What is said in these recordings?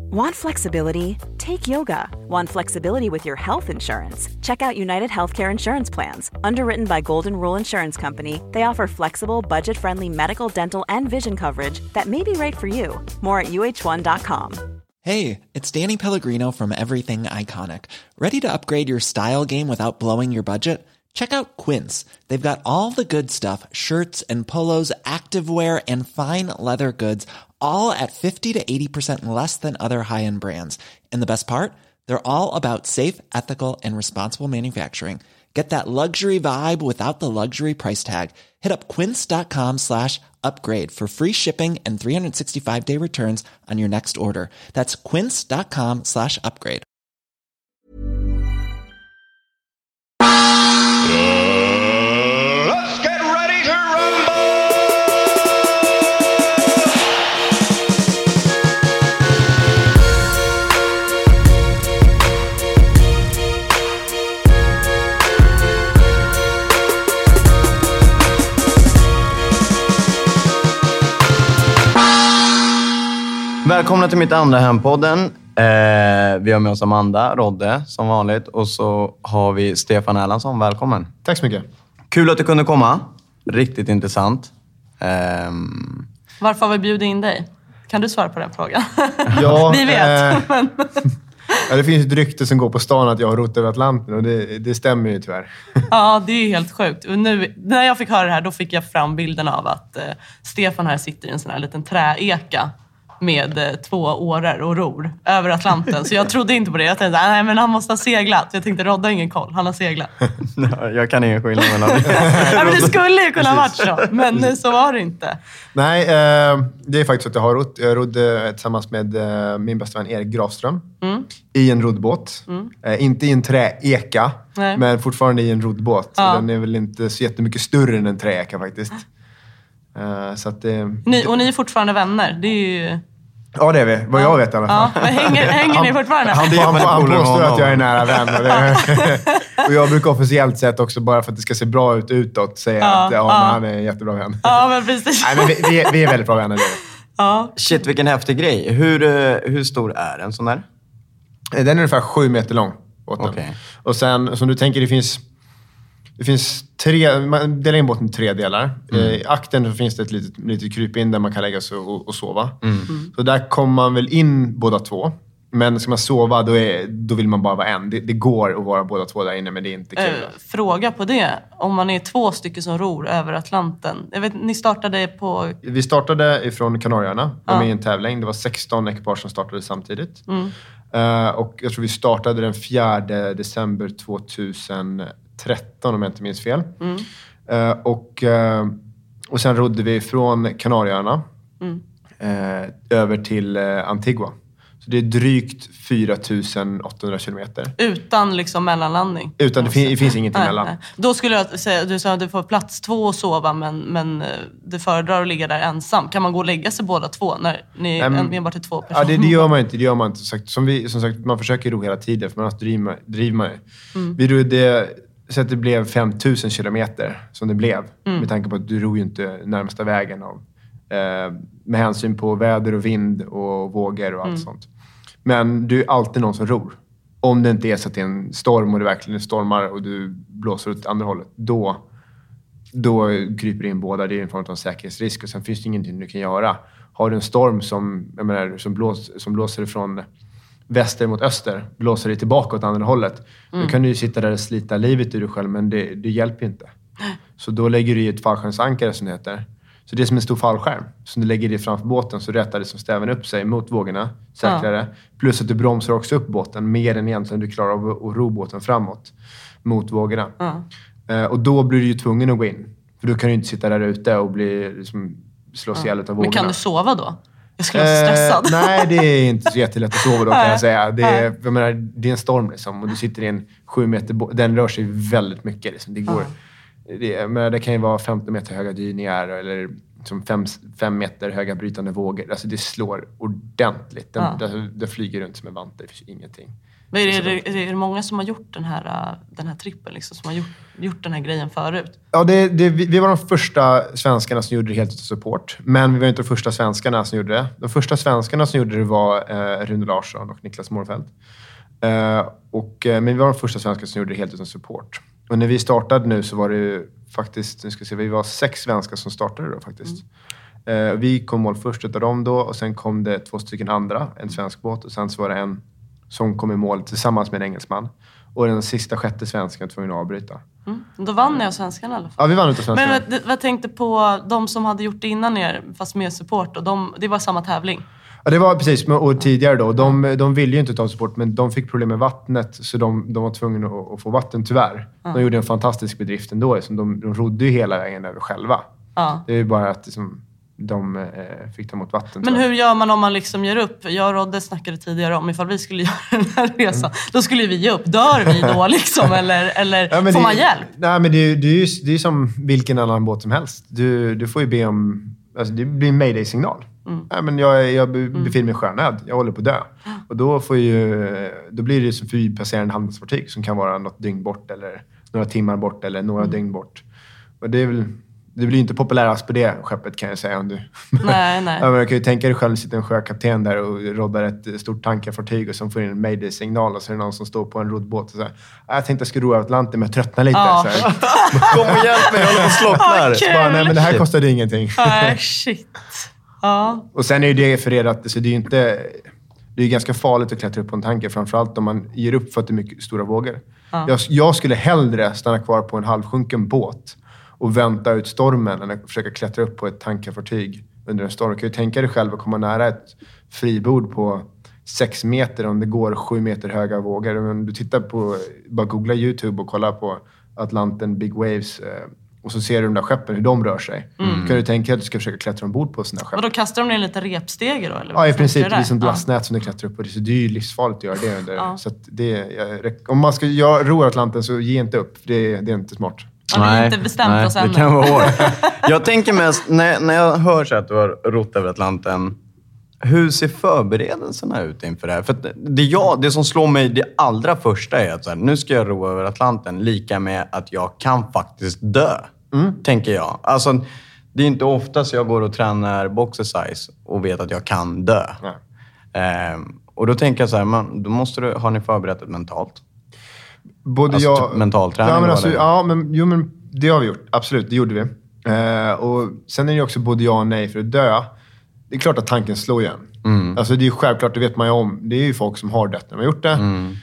Want flexibility? Take yoga. Want flexibility with your health insurance? Check out United Healthcare Insurance Plans. Underwritten by Golden Rule Insurance Company, they offer flexible, budget-friendly medical, dental, and vision coverage that may be right for you. More at uh1.com. Hey, it's Danny Pellegrino from Everything Iconic. Ready to upgrade your style game without blowing your budget? Check out Quince. They've got all the good stuff, shirts and polos, activewear, and fine leather goods, all at 50 to 80% less than other high-end brands. And the best part? They're all about safe, ethical, and responsible manufacturing. Get that luxury vibe without the luxury price tag. Hit up quince.com/upgrade for free shipping and 365-day returns on your next order. That's quince.com/upgrade. Let's get ready to rumble! Välkomna till mitt andra hempodden. Vi har med oss Amanda Rodde som vanligt. Och så har vi Stefan Erlandsson. Välkommen. Tack så mycket. Kul att du kunde komma. Riktigt intressant. Varför har vi bjudit in dig? Kan du svara på den frågan? Ja, vi vet. Ja, det finns ett rykte som går på stan att jag har rott över Atlanten. Och det stämmer ju tyvärr. Ja, det är helt sjukt. Och nu, när jag fick höra det här, då fick jag fram bilden av att Stefan här sitter i en sån här liten träeka med 2 årar och ror över Atlanten. Så jag trodde inte på det. Jag tänkte, nej men han måste ha seglat. Jag tänkte, Rodda har ingen koll. Han har seglat. Jag kan ingen skillnad mellan det. Ja, men det skulle ju kunna ha varit så. Men så var det inte. Nej, det är faktiskt så att jag har rott. Jag rodde tillsammans med min bästa vän Erik Grafström i en roddbåt. Inte i en träeka, men fortfarande i en roddbåt. Ja. Den är väl inte så jättemycket större än en träeka faktiskt. Så att ni är fortfarande vänner. Det är ju... Ja, det är vi. Vad jag vet i alla fall. Ja, hänger ni fortfarande? Han påstår att jag är nära vän. Och jag brukar officiellt sett också, bara för att det ska se bra ut utåt, säga att men han är en jättebra vän. Ja, men precis. Nej, men vi är väldigt bra vänner. Ja. Shit, vilken häftig grej. Hur stor är en sån där? Den är ungefär 7 meter lång. Okay. Och sen, som du tänker, det finns 3, man delar in båten i 3 delar. I akten så finns det ett litet krypin där man kan lägga sig och sova. Så där kommer man väl in båda 2. Men ska man sova, då vill man bara vara en. Det går att vara båda 2 där inne, men det är inte kul. Fråga på det. Om man är 2 stycken som ror över Atlanten. Jag vet, ni startade på... Vi startade ifrån Kanarieöarna. De är i en tävling. Det var 16 ekipage som startade samtidigt. Och jag tror vi startade den 4 december 2013, om jag inte minns fel. Och sen rodde vi från Kanarieöarna över till Antigua. Så det är drygt 4800 kilometer. Utan liksom mellanlandning? Utan det finns ingenting mellan. Nej. Då skulle jag säga, du sa att du får plats 2 att sova, men du föredrar att ligga där ensam. Kan man gå och lägga sig båda 2 när ni enbart är 2 personer? Ja, det gör man inte. Det gör man inte. Som sagt, man försöker ro hela tiden, för annars driver man det. Vi rodde så att det blev 5000 kilometer som det blev. Med tanke på att du ror ju inte närmsta vägen med hänsyn på väder och vind och vågor och allt sånt. Men du är alltid någon som ror. Om det inte är så att det är en storm och det verkligen stormar och du blåser åt andra hållet, då kryper det in båda. Det är en form av säkerhetsrisk, och sen finns det ingenting du kan göra. Har du en storm som blåser från väster mot öster, blåser det tillbaka åt andra hållet, då kan du ju sitta där och slita livet ur dig själv, men det hjälper inte. Så då lägger du i ett fallskärmsankare som det heter. Så det är som en stor fallskärm. Så du lägger det framför båten, så rättar det som stäven upp sig mot vågorna säkrare. Plus att du bromsar också upp båten mer än egentligen du klarar av att ro båten framåt mot vågorna. Och då blir du ju tvungen att gå in. För då kan du inte sitta där ute och bli slås ihjäl av vågorna. Men kan du sova då? Jag skulle vara stressad. Nej, det är inte så jättelätt att sova då, kan jag säga. Det är en storm liksom, och du sitter i en 7 meter... Den rör sig väldigt mycket. Liksom. Det går... Det kan ju vara 15 meter höga dyningar eller som 5 meter höga brytande vågor. Alltså det slår ordentligt. Det flyger runt som en vante. Det finns ingenting. Men är det många som har gjort den här trippen liksom, som har gjort den här grejen förut? Ja, vi var de första svenskarna som gjorde det helt utan support. Men vi var inte de första svenskarna som gjorde det. De första svenskarna som gjorde det var Rune Larsson och Niklas Mårfelt. Men vi var de första svenskarna som gjorde det helt utan support. Och när vi startade nu så var det faktiskt, vi var 6 svenskar som startade då faktiskt. Vi kom mål först utav dem då, och sen kom det 2 stycken andra, en svensk båt, och sen så var det en som kom i mål tillsammans med en engelsman. Och den sista 6:e svenskan tvungen att avbryta. Då vann jag svenskarna i alla fall. Ja, vi vann utav svenskarna. Men vad tänkte på de som hade gjort det innan er, fast med support, och det var samma tävling? Ja, det var precis. Och tidigare då. De ville ju inte ta support, men de fick problem med vattnet. Så de var tvungna att få vatten, tyvärr. De gjorde en fantastisk bedrift ändå. De rodde ju hela vägen över själva. Det är ju bara att liksom, de fick ta emot vatten. Men hur gör man om man liksom ger upp? Jag och Rodde snackade tidigare om ifall vi skulle göra den här resan. Då skulle vi ge upp. Dör vi då liksom? Eller får man hjälp? Nej, men det är ju som vilken annan båt som helst. Du får ju be om... Alltså, det blir en mayday-signal. Nej, men jag befinner mig i sjönöd. Jag håller på att dö. Och då blir det som vi passerar en handelsfartyg som kan vara något dygn bort eller några timmar bort eller några dygn bort. Och det blir ju inte populärast på det skeppet, kan jag säga. Om du... Nej. Jag kan ju tänka dig själv att sitta en sjökapten där och roddar ett stort tankerfartyg och som får in en mayday-signal, och så är det någon som står på en roddbåt och säger: jag tänkte jag skulle ro Atlanten, men jag tröttnar lite. Så här. Kom och hjälp mig, jag håller på att slockna. Nej, men det här kostade ingenting. Nej, shit. Ja. Och sen är det för er att så det är inte... Det är ganska farligt att klättra upp på en tanker, framförallt om man ger upp för att det är mycket stora vågor. Jag skulle hellre stanna kvar på en halvsjunken båt och vänta ut stormen än att försöka klättra upp på ett tankerfartyg under en storm. Du kan ju tänka dig själv att komma nära ett fribord på 6 meter om det går 7 meter höga vågor. Om du tittar på, bara googla YouTube och kolla på Atlanten Big Waves, och så ser du de där skeppen, hur de rör sig. Kan du tänka att du ska försöka klättra ombord på sådana skepp? Och då kastar de ner lite repstege då? Eller ja, i princip. Det är som glassnät som du klättrar upp på. Så det är ju livsfarligt att göra det under. Så att om man ska ro Atlanten, så ge inte upp. Det är inte smart. Ja, vi har inte bestämt oss ännu. Det kan vara hårt. Jag tänker mest, när jag hör så att du har rott över Atlanten, hur ser förberedelserna ut inför det här? För det som slår mig det allra första är att så här, nu ska jag ro över Atlanten, lika med att jag kan faktiskt dö. Tänker jag. Alltså, det är inte ofta så jag går och tränar boxercise och vet att jag kan dö. Och då tänker jag så här, då har ni förberett det mentalt? Typ mental träning? Men det har vi gjort. Absolut, det gjorde vi. Och sen är det också både ja och nej för att dö. Det är klart att tanken slår igen. Alltså det är ju självklart, det vet man ju om. Det är ju folk som har dött när de har gjort det.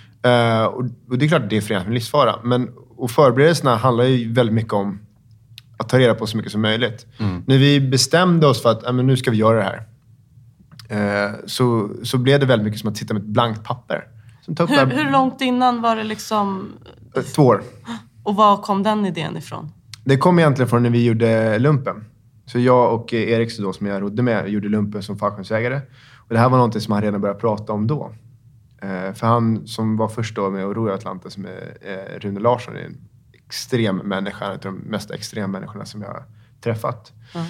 Och det är klart att det är förenat med livsfara. Och förberedelserna handlar ju väldigt mycket om att ta reda på så mycket som möjligt. När vi bestämde oss för att nu ska vi göra det här, så blev det väldigt mycket som att sitta med ett blankt papper. Hur långt innan var det liksom? 2 år. Och var kom den idén ifrån? Det kom egentligen från när vi gjorde lumpen. Så jag och Erik då, som jag rodde med, gjorde lumpen som fallskärmsjägare. Och det här var någonting som han redan började prata om då. För han som var först då med att ro i Atlanten, som är Rune Larsson, är en extrem människa. En av de mest extrema människorna som jag har träffat.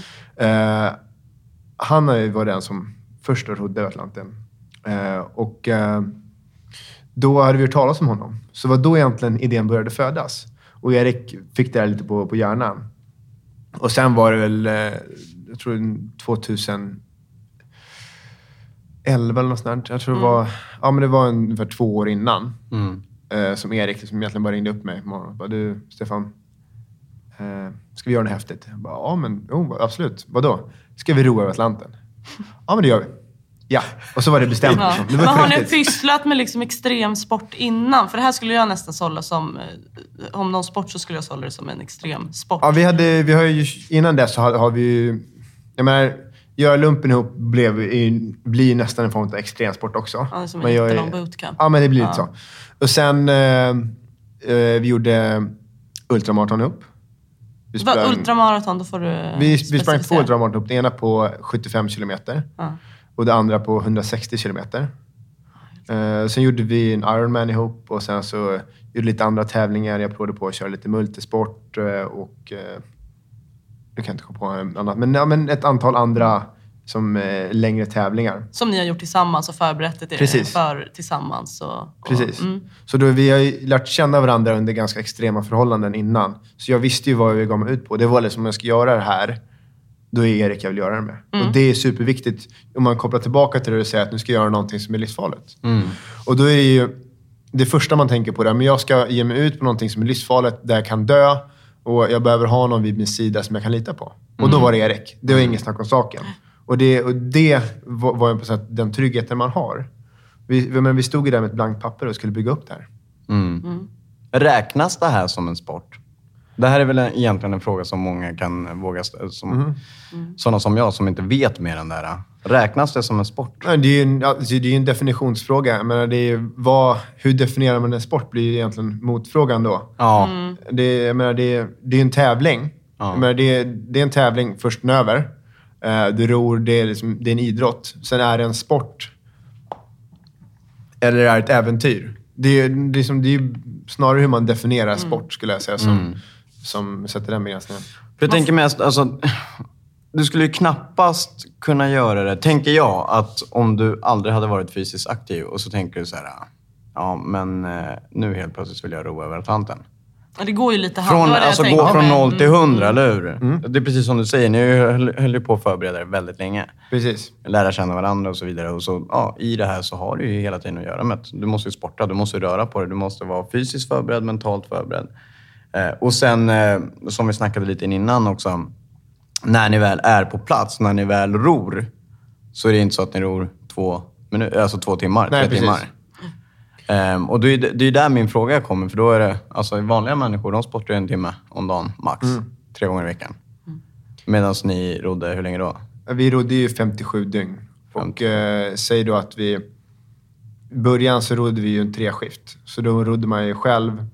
Han var den som först rodde i Atlanten. Då hade vi hört talas om honom. Så var då egentligen idén började födas. Och Erik fick det här lite på hjärnan. Och sen var det väl, jag tror 2011 eller något sånt. Jag tror det var, men det var ungefär 2 år innan. Som Erik som egentligen bara ringde upp mig. Bara, du Stefan, ska vi göra något häftigt? Jag bara, absolut. Vadå? Ska vi ro över Atlanten? Ja, men det gör vi. Ja, och så var det bestämt. Det var men har ni pysslat med liksom extremsport innan? För det här skulle jag nästan sålla som, om någon sport så skulle jag sålla det som en extremsport. Ja, vi har ju, innan dess så har vi, jag menar, göra lumpen ihop blir nästan en form av extremsport också. Ja, det är som en jättelång bootcamp. Ja, men det blir lite så. Och sen vi gjorde ultramaraton ihop. Ultramaraton, då får du vi sprang 2 ultramaraton ihop. Det ena på 75 kilometer. Och det andra på 160 kilometer. Sen gjorde vi en Ironman ihop. Och sen så gjorde lite andra tävlingar. Jag provade på att köra lite multisport. Och nu kan jag inte komma på en annan. Men ett antal andra längre tävlingar. Som ni har gjort tillsammans och förberett er för tillsammans. Precis. Så då, vi har ju lärt känna varandra under ganska extrema förhållanden innan. Så jag visste ju vad vi gav mig ut på. Det var liksom, om jag ska göra det här, då är Erik jag vill göra det med. Och det är superviktigt om man kopplar tillbaka till det och säger att nu ska jag göra någonting som är livsfarligt. Och då är det ju det första man tänker på det. Men jag ska ge mig ut på någonting som är livsfarligt där jag kan dö. Och jag behöver ha någon vid min sida som jag kan lita på. Och då var det Erik. Det var inget snack om saken. Och det var ju på sätt den tryggheten man har. Vi stod ju där med ett blankt papper och skulle bygga upp det här. Räknas det här som en sport? Det här är väl egentligen en fråga som många kan våga ställa. Sådana som jag som inte vet mer än det här. Räknas det som en sport? Ja, det är ju en definitionsfråga. Jag menar, hur definierar man en sport blir ju egentligen motfrågan då. Ja. Det är en tävling. Ja. Jag menar, det är en tävling först över. Du ror, det är en idrott. Sen är det en sport. Eller är det ett äventyr? Det är snarare hur man definierar sport skulle jag säga som sätter den begränsningen. För jag tänker mest, alltså, du skulle ju knappast kunna göra det. Tänker jag att om du aldrig hade varit fysiskt aktiv och så tänker du så här, ja men nu helt plötsligt vill jag ro över Atlanten. Ja, det går ju lite gå från 0 till 100, eller hur? Det är precis som du säger, ni höll ju på att förbereda er väldigt länge. Precis. Lära känna varandra och så vidare. Och så, i det här så har du ju hela tiden att göra med att du måste ju sporta, du måste röra på dig, du måste vara fysiskt förberedd, mentalt förberedd. Och sen, som vi snackade lite innan också, när ni väl är på plats, när ni väl ror, så är det inte så att ni ror 2 timmar, 3 timmar. Och det är där min fråga kommer, för då är det, alltså vanliga människor, de sportar 1 timme om dagen, max, 3 gånger i veckan. Medan ni rodde, hur länge då? Vi rodde ju 57 dygn. Och säg då att i början så rodde vi ju en 3-skift. Så då rodde man ju själv.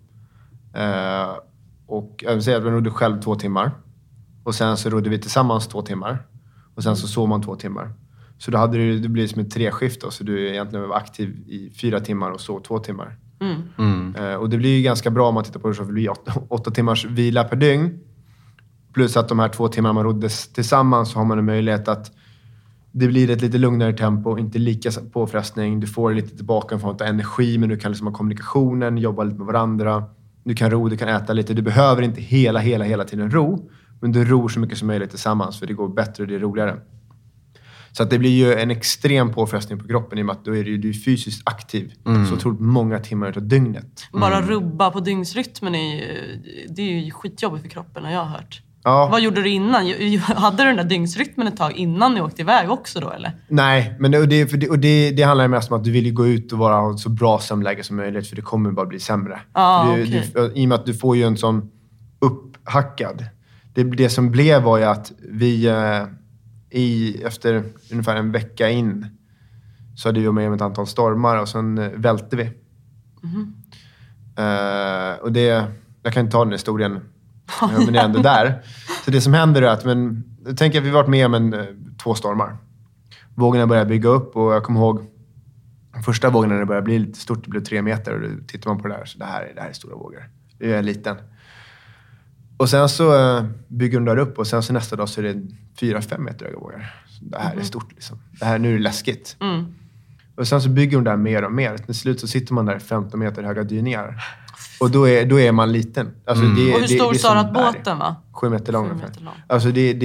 Och jag vill säga att man rodde själv 2 timmar. Och sen så rodde vi tillsammans 2 timmar. Och sen så sov man 2 timmar. Så då hade det blivit som ett 3-skift då. Så du är egentligen var aktiv i 4 timmar och sov 2 timmar. Och det blir ju ganska bra om man tittar på det så. Det blir 8 timmars vila per dygn. Plus att de här 2 timmarna man rodde tillsammans så har man en möjlighet att det blir ett lite lugnare tempo, inte lika påfrestning. Du får lite tillbaka en form av energi, men du kan liksom ha kommunikationen, jobba lite med varandra. Du kan ro, du kan äta lite. Du behöver inte hela tiden ro, men du ror så mycket som möjligt tillsammans för det går bättre och det är roligare. Så att det blir ju en extrem påfrestning på kroppen i och med att då är du fysiskt aktiv så otroligt många timmar av dygnet. Bara rubba på dygnsrytmen det är ju skitjobbigt för kroppen, har jag hört. Ja. Vad gjorde du innan? Hade du den där dygnsrytmen ett tag innan ni åkte iväg också då, eller? Nej, men det handlar mest om att du vill gå ut och ha så bra sömnläge som möjligt, för det kommer bara bli sämre. I och med att du får ju en sån upphackad. Det som blev var ju att vi efter ungefär en vecka in så hade vi med om ett antal stormar och sen välte vi. Och jag kan inte ta den historien. Men det är ändå där. Så det som händer är att, jag tänker att vi varit med om 2 stormar. Vågorna började bygga upp och jag kommer ihåg första vågen när det började bli lite stort, det blev 3 meter och då tittar man på det där, så det här är stora vågor. Det är liten. Och sen så bygger de där upp och sen så nästa dag så är det 4-5 meter höga vågor. Så det här är stort liksom. Nu är det läskigt. Och sen så bygger de där mer och mer. Till slut så sitter man där i 15 meter höga dyningar. Och då är man liten. Alltså och hur stor sa du att båten var? 7 meter lång. Alltså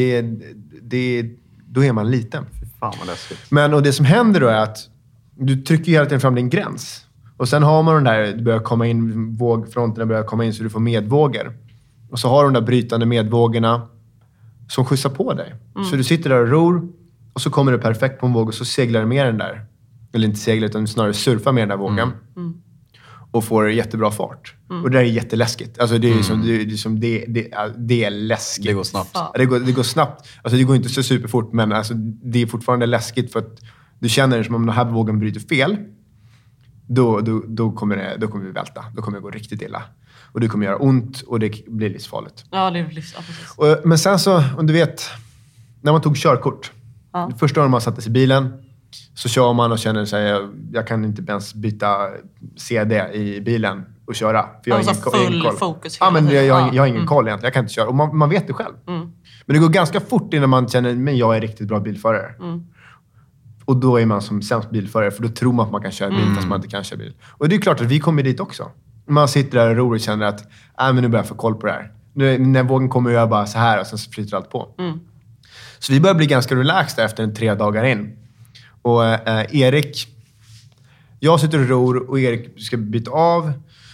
då är man liten. Fan vad läskigt. Och det som händer då är att du trycker hela tiden fram din gräns. Och sen har man den där, det börjar komma in, vågfronterna börjar komma in så du får medvågor. Och så har de där brytande medvågorna som skjutsar på dig. Så du sitter där och ror och så kommer du perfekt på en våg och så seglar du med den där. Eller inte seglar utan snarare surfar med den där vågen. Och får jättebra fart. Och det där är jätteläskigt. Alltså det är det är läskigt. Det går snabbt. Det går snabbt. Alltså det går inte så superfort, men alltså det är fortfarande läskigt för att du känner det som om den här vågen bryter fel. Då kommer vi välta. Då kommer det gå riktigt illa. Och det kommer göra ont och det blir livsfarligt. Ja, det är livsfarligt. Men sen så, om du vet, när man tog körkort. Första gången man satte sig i bilen så kör man och känner sig, jag kan inte ens byta CD i bilen och köra. För jag har ingen full fokus. Ja, men jag har ingen koll egentligen. Jag kan inte köra. Och man vet det själv. Men det går ganska fort innan man känner, men jag är riktigt bra bilförare. Och då är man som sämst bilförare, för då tror man att man kan köra bil fast man inte kan köra bil. Och det är klart att vi kommer dit också. Man sitter där och ror och känner att men nu börjar jag få koll på det här. Nu, när vågen kommer jag bara så här och sen så flyter allt på. Så vi börjar bli ganska relaxed efter 3 dagar in. Och Erik... Jag sitter och ror och Erik ska byta av.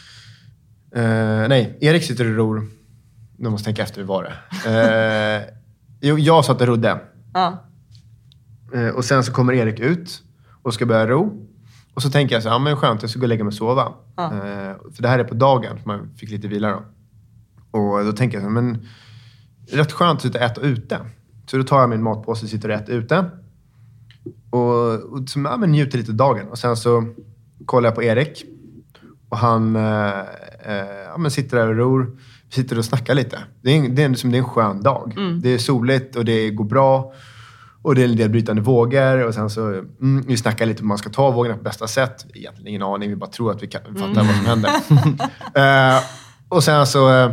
Erik sitter och ror. Nu måste jag tänka efter hur var det. Jag satt och rodde. Och sen så kommer Erik ut och ska börja ro. Och så tänker jag så här, men skönt, jag ska gå och lägga mig och sova. För det här är på dagen, för man fick lite vila då. Och då tänker jag så här, men rätt skönt att sitta och äta ute. Så då tar jag min matpåse och sitter och äter ute. Och så, men njuter lite dagen. Och sen så kollar jag på Erik. Och han men sitter där och ror. Vi sitter och snackar lite. Det är en skön dag. Det är soligt och det går bra. Och det är en del brytande vågor. Och sen så vi snackar lite om man ska ta vågorna på bästa sätt. Egentligen ingen aning. Vi bara tror att vi kan fatta vad som händer. Och sen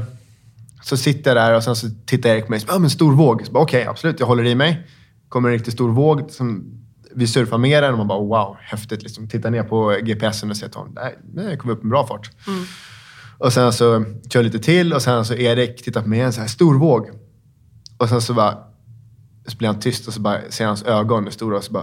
så sitter jag där och sen så tittar Erik på mig. Men stor våg. Okej, absolut. Jag håller i mig. Kommer en riktigt stor våg. Vi surfar med den och man bara wow, häftigt. Liksom. Tittar ner på GPSen och ser att det kommer upp en bra fart. Och sen så kör lite till. Och sen så Erik tittar på mig en så här stor våg. Och sen så blir han tyst och så bara ser hans ögon är stora och så bara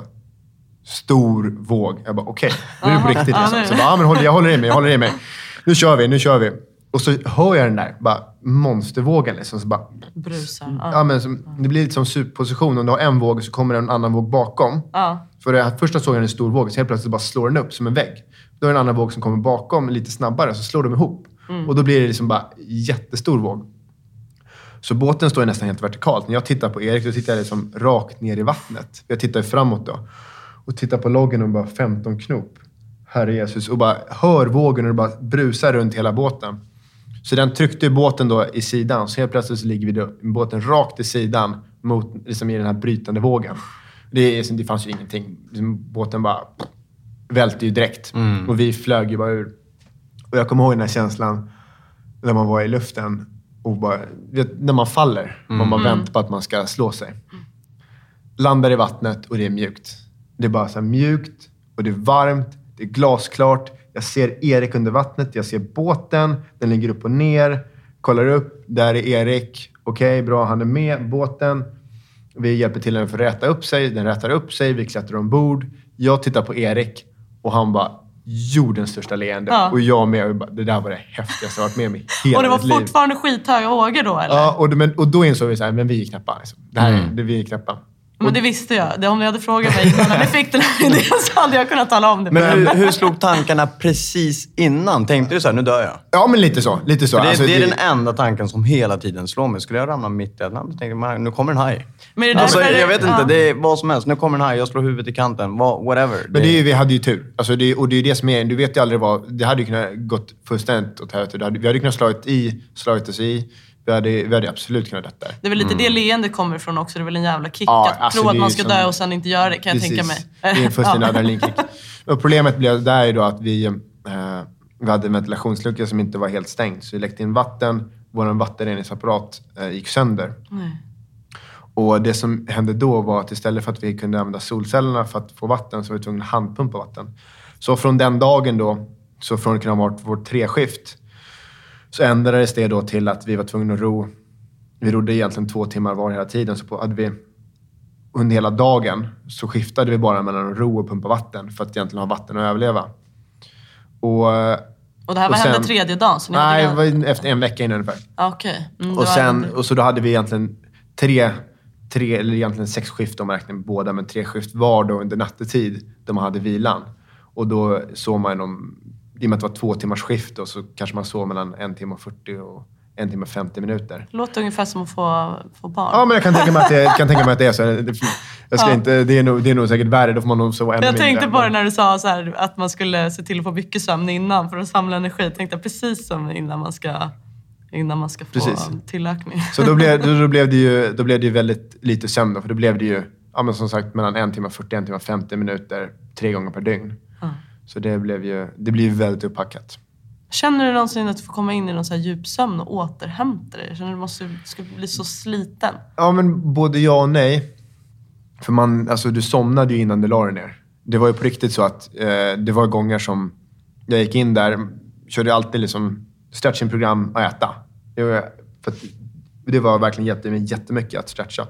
stor våg. Jag bara okej, nu är det på riktigt liksom. Så bara, men jag håller i mig. Nu kör vi. Och så hör jag den där bara monstervågen liksom, så bara brusar. Men det blir lite som superposition. Om du har en våg så kommer en annan våg bakom. För det här första såg jag en stor våg, så helt plötsligt bara slår den upp som en vägg. Då är det en annan våg som kommer bakom lite snabbare, så slår de ihop. Och då blir det liksom bara jättestor våg. Så båten står nästan helt vertikalt. När jag tittar på Erik så tittar jag liksom rakt ner i vattnet. Jag tittar framåt då. Och tittar på loggen och bara 15 knop. Herre Jesus. Och bara hör vågen och det bara brusar runt hela båten. Så den tryckte båten då i sidan. Så helt plötsligt så ligger vi då i båten rakt i sidan mot liksom i den här brytande vågen. Det fanns ju ingenting. Båten bara välte ju direkt. Och vi flög ju bara ur. Och jag kommer ihåg den här känslan när man var i luften. Och bara, när man faller. Man bara väntar på att man ska slå sig. Landar i vattnet och det är mjukt. Det är bara så här mjukt och det är varmt. Det är glasklart. Jag ser Erik under vattnet. Jag ser båten. Den ligger upp och ner. Kollar upp. Där är Erik. Okej, bra. Han är med. Båten. Vi hjälper till den för att räta upp sig. Den rätar upp sig. Vi klättrar ombord. Jag tittar på Erik. Och han bara jordens största leende. Och jag med. Och bara, det där var det häftigaste jag varit med mig hela mitt liv. Och det var fortfarande skithöga vågor då, eller? Ja, och då insåg vi så här, men vi är knäppa. Liksom. Vi är knäppa. Men det visste jag. Om ni hade frågat mig innan vi fick den här idén så hade jag kunnat tala om det. Men hur slog tankarna precis innan? Tänkte du så här, nu dör jag? Ja, men lite så. Det är den enda tanken som hela tiden slår mig. Skulle jag ramla mitt i ett land, tänkte jag, nu kommer en haj. Men alltså, jag vet inte, det är vad som helst. Nu kommer en haj, jag slår huvudet i kanten. Whatever. Men vi hade ju tur. Alltså, och det är det som är, du vet ju aldrig vad... Det hade ju kunnat gått fullständigt åt helvete. Vi hade kunnat slagit oss i. Vi hade absolut kunnat detta. Det är väl lite det leende kommer ifrån också. Det är väl en jävla kick att tro att man ska dö och sen inte göra det, kan jag tänka mig. Det är en fullständig adrenalinkick. Och problemet blev där då att vi hade en ventilationslucka som inte var helt stängd. Så vi läckte in vatten. Vår vattenreningsapparat gick sönder. Och det som hände då var att istället för att vi kunde använda solcellerna för att få vatten så var vi tvungna att handpumpa vatten. Så från den dagen då, så från att kunna ha varit vårt 3-skift, så ändrades det då till att vi var tvungna att ro. Vi rodde egentligen 2 timmar var hela tiden. Så hade vi under hela dagen så skiftade vi bara mellan att ro och pumpa vatten för att egentligen ha vatten att överleva. Och det här var hände 3:e dagen? Så nej, det var efter en vecka innan ungefär. Okej. Och så då hade vi egentligen 3 eller egentligen 6 skift om man räknar med båda, men 3 skift var då under nattetid där man hade vilan. Och då såg man i och med att det var 2 timmars skift då, så kanske man sov mellan 1 timme och 40 och 1 timme och 50 minuter. Det låter ungefär som att få barn. Ja, men jag kan tänka mig att det är så. Jag ska inte, det är nog säkert värre, då får man nog sova ännu mindre. Jag tänkte på det när du sa så här, att man skulle se till att få mycket sömn innan för att samla energi. Jag tänkte precis som innan man ska få tillökning. Så då blev det ju väldigt lite sömn då, för då blev det ju, ja, men som sagt, mellan 1 timme och 40, 1 timme och 50 minuter 3 gånger per dygn. Så det blir väldigt upphackat. Känner du någonsin att du får komma in i någon så här djupsömn och återhämta dig? Känner du att du ska bli så sliten? Ja, men både ja och nej. För du somnade ju innan du la dig ner. Det var ju på riktigt så att det var gånger som jag gick in där, körde alltid liksom stretchingprogram och äta. För att det var verkligen jättemycket att stretcha.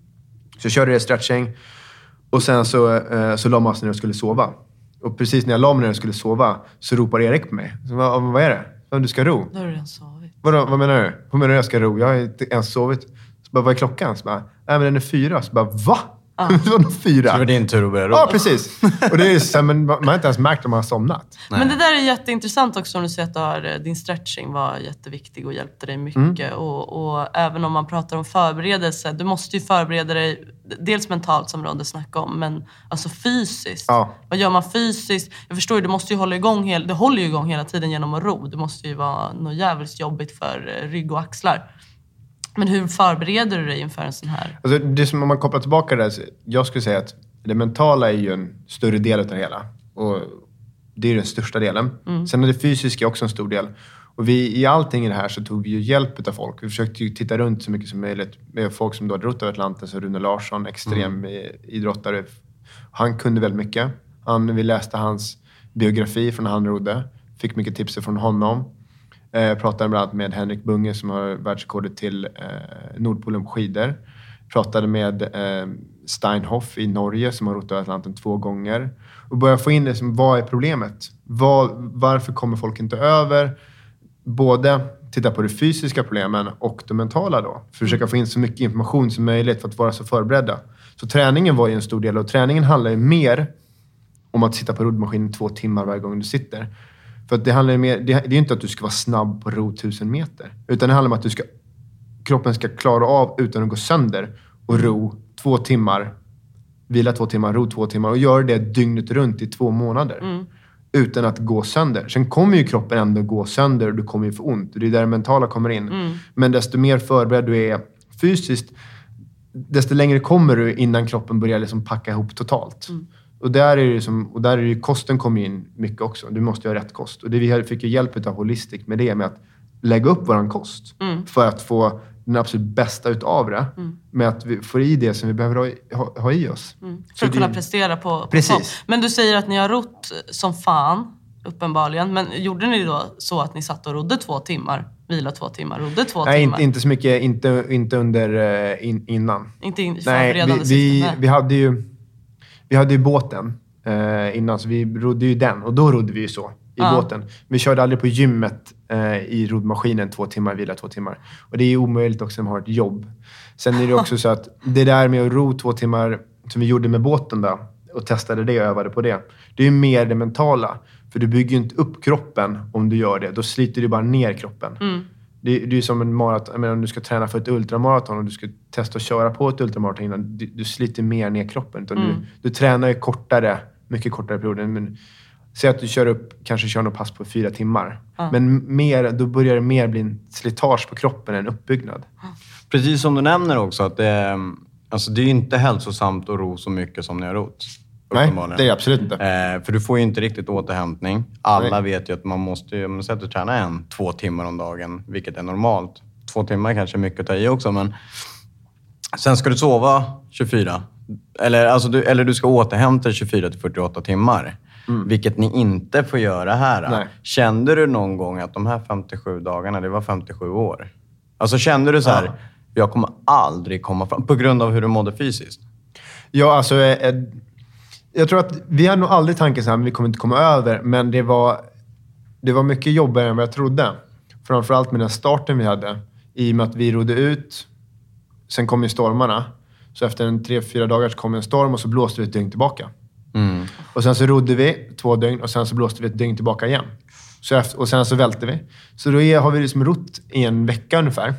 Så jag körde stretching och sen så la man sig ner och skulle sova. Och precis när jag la mig ner och skulle sova så ropade Erik på mig. Så, vad är det? Du ska ro. Då har du redan sovit. Vad menar du? Hur menar du jag ska ro? Jag har inte ens sovit. Så bara, vad är klockan? Så bara, nej men den är 4. Så bara, va? Det var nog 4. Så det var din tur att börja ro. Ja, precis. Och det är så här, men man har inte ens märkt om man har somnat. Men det där är jätteintressant också om du säger att din stretching var jätteviktig och hjälpte dig mycket. Och även om man pratar om förberedelse, du måste ju förbereda dig dels mentalt som Rodde snackade om, men alltså fysiskt. Ja. Vad gör man fysiskt? Jag förstår ju, du måste ju hålla igång du håller ju igång hela tiden genom att ro. Det måste ju vara något jävligt jobbigt för rygg och axlar. Men hur förbereder du dig inför en sån här? Alltså, det som om man kopplar tillbaka det, jag skulle säga att det mentala är ju en större del av det hela. Och det är den största delen. Sen är det fysiska också en stor del. Och i allting i det här så tog vi ju hjälp av folk. Vi försökte ju titta runt så mycket som möjligt med folk som då hade rott över Atlanten. Så Rune Larsson, extrem idrottare. Han kunde väldigt mycket. Vi läste hans biografi från när han rodde. Fick mycket tips från honom. Pratade bland annat med Henrik Bunge som har världsrekordet till Nordpolen på skidor. Pratade med Steinhoff i Norge som har rott över Atlanten 2 gånger. Och började få in det som, vad är problemet? Varför kommer folk inte över? Både titta på de fysiska problemen och de mentala då. Försöka få in så mycket information som möjligt för att vara så förberedda. Så träningen var ju en stor del, och träningen handlar ju mer om att sitta på roddmaskinen 2 timmar varje gång du sitter. För att det handlar ju mer, det är ju inte att du ska vara snabb på ro 1000 meter. Utan det handlar om att kroppen ska klara av utan att gå sönder och ro 2 timmar, vila 2 timmar, ro 2 timmar och göra det dygnet runt i 2 månader. Utan att gå sönder. Sen kommer ju kroppen ändå gå sönder och du kommer ju få ont. Och det är där det mentala kommer in. Men desto mer förberedd du är fysiskt, desto längre kommer du innan kroppen börjar liksom packa ihop totalt. Och där är det ju kosten kommer in mycket också. Du måste ha rätt kost. Och det vi fick ju hjälp av Holistic med det, med att lägga upp våran kost. För att få den absolut bästa utav det. Med att vi får i det som vi behöver ha i oss. För att kunna prestera på Precis. topp. Men du säger att ni har rott som fan, uppenbarligen. Men gjorde ni då så att ni satt och rodde 2 timmar? Vila 2 timmar, rodde 2 timmar? Nej, inte så mycket. Inte under innan. Inte i förberedande syften? Vi hade ju båten innan, så vi rodde ju den. Och då rodde vi ju så i båten. Vi körde aldrig på gymmet i roddmaskinen 2 timmar, vila 2 timmar. Och det är ju omöjligt också om man har ett jobb. Sen är det också så att det där med att ro 2 timmar som vi gjorde med båten då, och testade det och övade på det. Det är ju mer det mentala. För du bygger ju inte upp kroppen om du gör det. Då sliter du bara ner kroppen. Det är ju som en maraton. Jag menar, om du ska träna för ett ultramaraton och du ska testa att köra på ett ultramaraton innan, du sliter mer ner kroppen. Du tränar ju mycket kortare perioder. Men säg att du kanske kör något pass på 4 timmar. Men då börjar det mer bli en slitage på kroppen än uppbyggnad. Precis som du nämner också, att det är ju inte hälsosamt att ro så mycket som ni har rott. Nej, det är absolut inte. För du får ju inte riktigt återhämtning. Alla vet ju att man måste, om man sätter träna 2 timmar om dagen, vilket är normalt. 2 timmar kanske är mycket att ta i också, men sen ska du sova 24. Eller du ska återhämta 24-48 timmar. Vilket ni inte får göra här. Nej. Kände du någon gång att de här 57 dagarna, det var 57 år? Alltså kände du så här, jag kommer aldrig komma fram på grund av hur du mådde fysiskt? Ja, alltså jag tror att vi hade nog aldrig tanken så här, men vi kommer inte komma över. Men det var mycket jobbigare än vad jag trodde. Framförallt med den starten vi hade. I och med att vi rodde ut. Sen kom ju stormarna. Så efter 3-4 dagar så kom en storm och så blåste vi ett dygn tillbaka. Och sen så rodde vi 2 dygn och sen så blåste vi ett dygn tillbaka igen. Och sen så välte vi. Så då har vi liksom rott i en vecka ungefär.